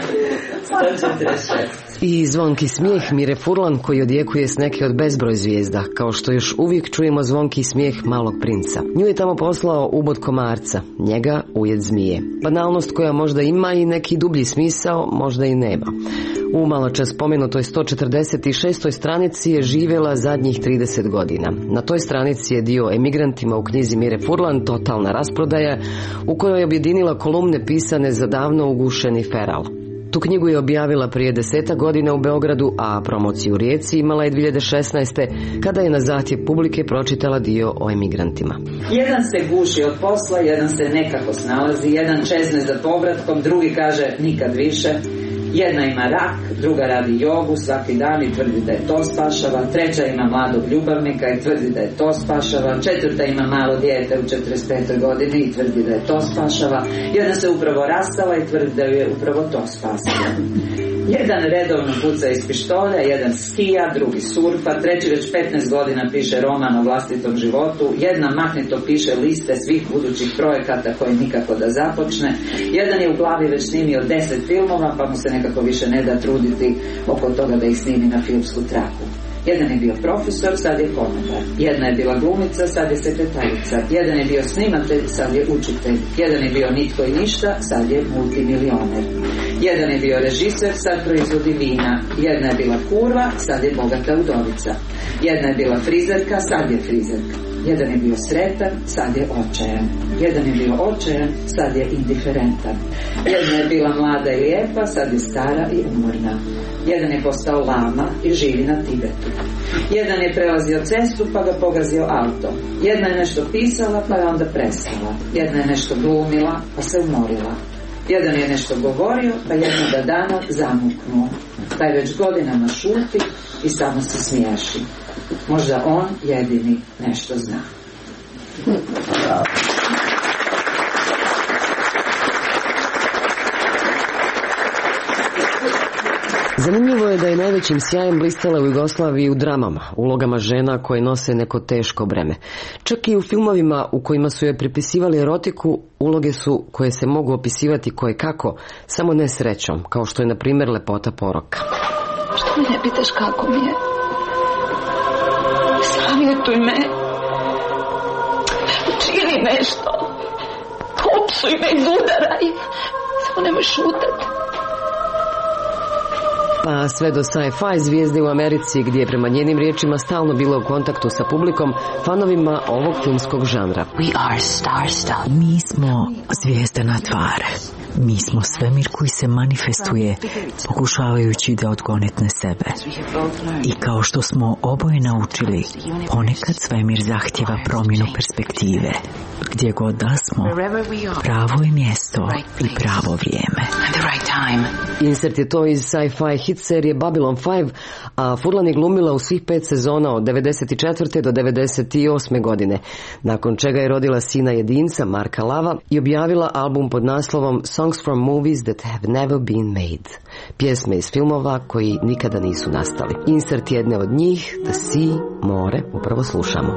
I zvonki smijeh Mire Furlan koji odjekuje s neke od bezbroj zvijezda, kao što još uvijek čujemo zvonki smijeh Malog princa. Nju je tamo poslao ubod komarca, njega ujed zmije. Banalnost koja možda ima i neki dublji smisao, možda i nema. U maločas spomenutoj 146. stranici je živjela zadnjih 30 godina. Na toj stranici je dio emigrantima u knjizi Mire Furlan Totalna rasprodaja, u kojoj je objedinila kolumne pisane za davno ugušeni feral. Tu knjigu je objavila prije 10 godina u Beogradu, a promociju u Rijeci imala je 2016. kada je na zahtjev publike pročitala dio o emigrantima. Jedan se guši od posla, jedan se nekako snalazi, jedan čezne za povratkom, drugi kaže nikad više. Jedna ima rak, druga radi jogu svaki dan i tvrdi da je to spašava, treća ima mladog ljubavnika i tvrdi da je to spašava, četvrta ima malo dijete u 45. godini i tvrdi da je to spašava, jedna se upravo rastala i tvrdi da ju je upravo to spasila. Jedan redovno puca iz pištolja, jedan skija, drugi surfa, treći već 15 godina piše roman o vlastitom životu, jedna mahnito piše liste svih budućih projekata koje nikako da započne, jedan je u glavi već snimio 10 filmova pa mu se nekako više ne da truditi oko toga da ih snimi na filmsku traku. Jedan je bio profesor, sad je konobar. Jedna je bila glumica, sad je sekretarica. Jedan je bio snimatelj, sad je učitelj. Jedan je bio nitko i ništa, sad je multimilioner. Jedan je bio režiser, sad proizvodi vina. Jedna je bila kurva, sad je bogata udovica. Jedna je bila frizerka, sad je frizerka. Jedan je bio sretan, sad je očajan. Jedan je bio očajan, sad je indiferentan. Jedna je bila mlada i lijepa, sad je stara i umorna. Jedan je postao lama i živi na Tibetu. Jedan je prelazio cestu pa ga pogazio auto. Jedna je nešto pisala pa je onda prestala. Jedna je nešto glumila pa se umorila. Jedan je nešto govorio pa jednoga dana zamuknuo. Taj već godinama šuti i samo se smiješi. Možda on jedini nešto zna. Zanimljivo je da je najvećim sjajem blistala u Jugoslaviji u dramama, ulogama žena koje nose neko teško breme. Čak i u filmovima u kojima su joj pripisivali erotiku, uloge su koje se mogu opisivati koje kako, samo ne srećom, kao što je na primjer Lepota poroka. Što me ne pitaš kako mi je? Savjetuj me. Čini nešto. Popsuj me, izudaraj. Samo nemoj šutati. Pa sve do sci-fi zvijezde u Americi, gdje je prema njenim riječima stalno bila u kontaktu sa publikom, fanovima ovog filmskog žanra. We are star stuff. Mi smo zvijezdana tvar. Mi smo svemir koji se manifestuje pokušavajući da odgonetne sebe. I kao što smo oboje naučili, ponekad svemir zahtjeva promjenu perspektive. Gdje god da smo, pravo je mjesto i pravo vrijeme. Insert je to iz sci-fi hit serije Babylon 5, a Furlan je glumila u svih 5 sezona od 94. do 98. godine, nakon čega je rodila sina jedinca Marka Lava i objavila album pod naslovom Songs from Movies That Have Never Been Made, pjesme iz filmova koji nikada nisu nastali. Insert jedne od njih, The Sea, more, upravo slušamo.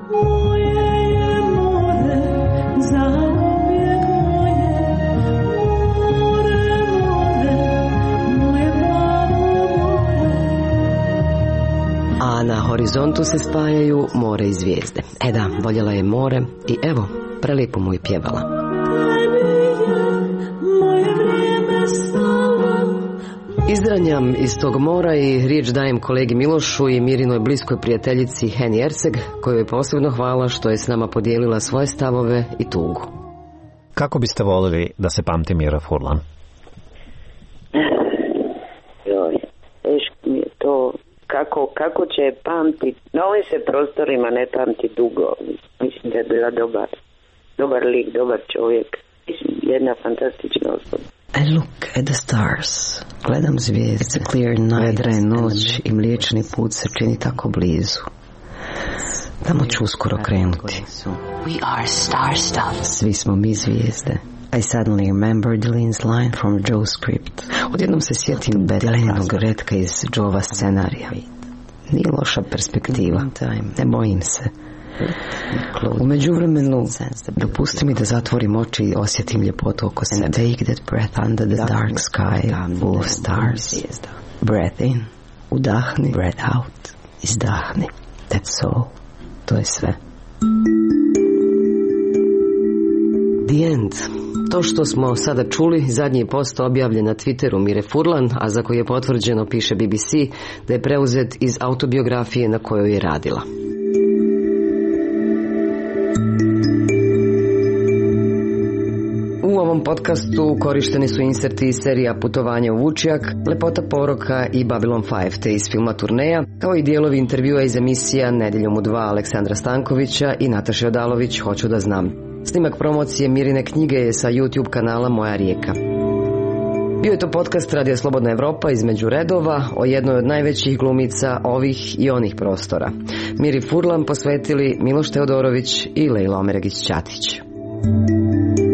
A na horizontu se spajaju more i zvijezde. E da, voljela je more i evo, prelijepo mu je pjevala. Izdranjam iz tog mora i riječ dajem kolegi Milošu i Mirinoj bliskoj prijateljici Heni Erceg, kojoj je posebno hvala što je s nama podijelila svoje stavove i tugu. Kako biste voljeli da se pamti Mira Furlan? Joj, teško mi je to. Kako će pamti? Na ovim se prostorima ne pamti dugo. Mislim da je bila dobar lik, dobar čovjek. Mislim, jedna fantastična osoba. I look at the stars. Gledam zvijezde. Vedra je noć i mliječni put se čini tako blizu. Tamo ću uskoro krenuti. We are star stuff. Svi smo mi zvijezde. I suddenly remembered Dylan's line from Joe's script. Odjednom se sjetim Dylanovog retka iz Joeova scenarija. Nije loša perspektiva. Ne bojim se. U međuvremenu, dopusti mi da zatvorim oči i osjetim ljepotu oko sebe. Take that breath under the dark sky full of stars. Breath in. Udahni. Breath out. Izdahni. That's all. To je sve. The End. To što smo sada čuli, zadnji je post objavljen na Twitteru Mire Furlan, a za koji je potvrđeno, piše BBC, da je preuzet iz autobiografije na kojoj je radila. U ovom podcastu korišteni su inserti iz serija Putovanja u Vučjak, Lepota poroka i Babylon 5, te iz filma Turneja, kao i dijelovi intervjua iz emisija Nedjeljom u 2 Aleksandra Stankovića i Nataše Odalović Hoću da znam. Snimak promocije Mirine knjige je sa YouTube kanala Moja rijeka. Bio je to podcast Radija Slobodna Evropa između redova o jednoj od najvećih glumica ovih i onih prostora. Miri Furlan posvetili Miloš Teodorović i Lejla Omeregić-Ćatić.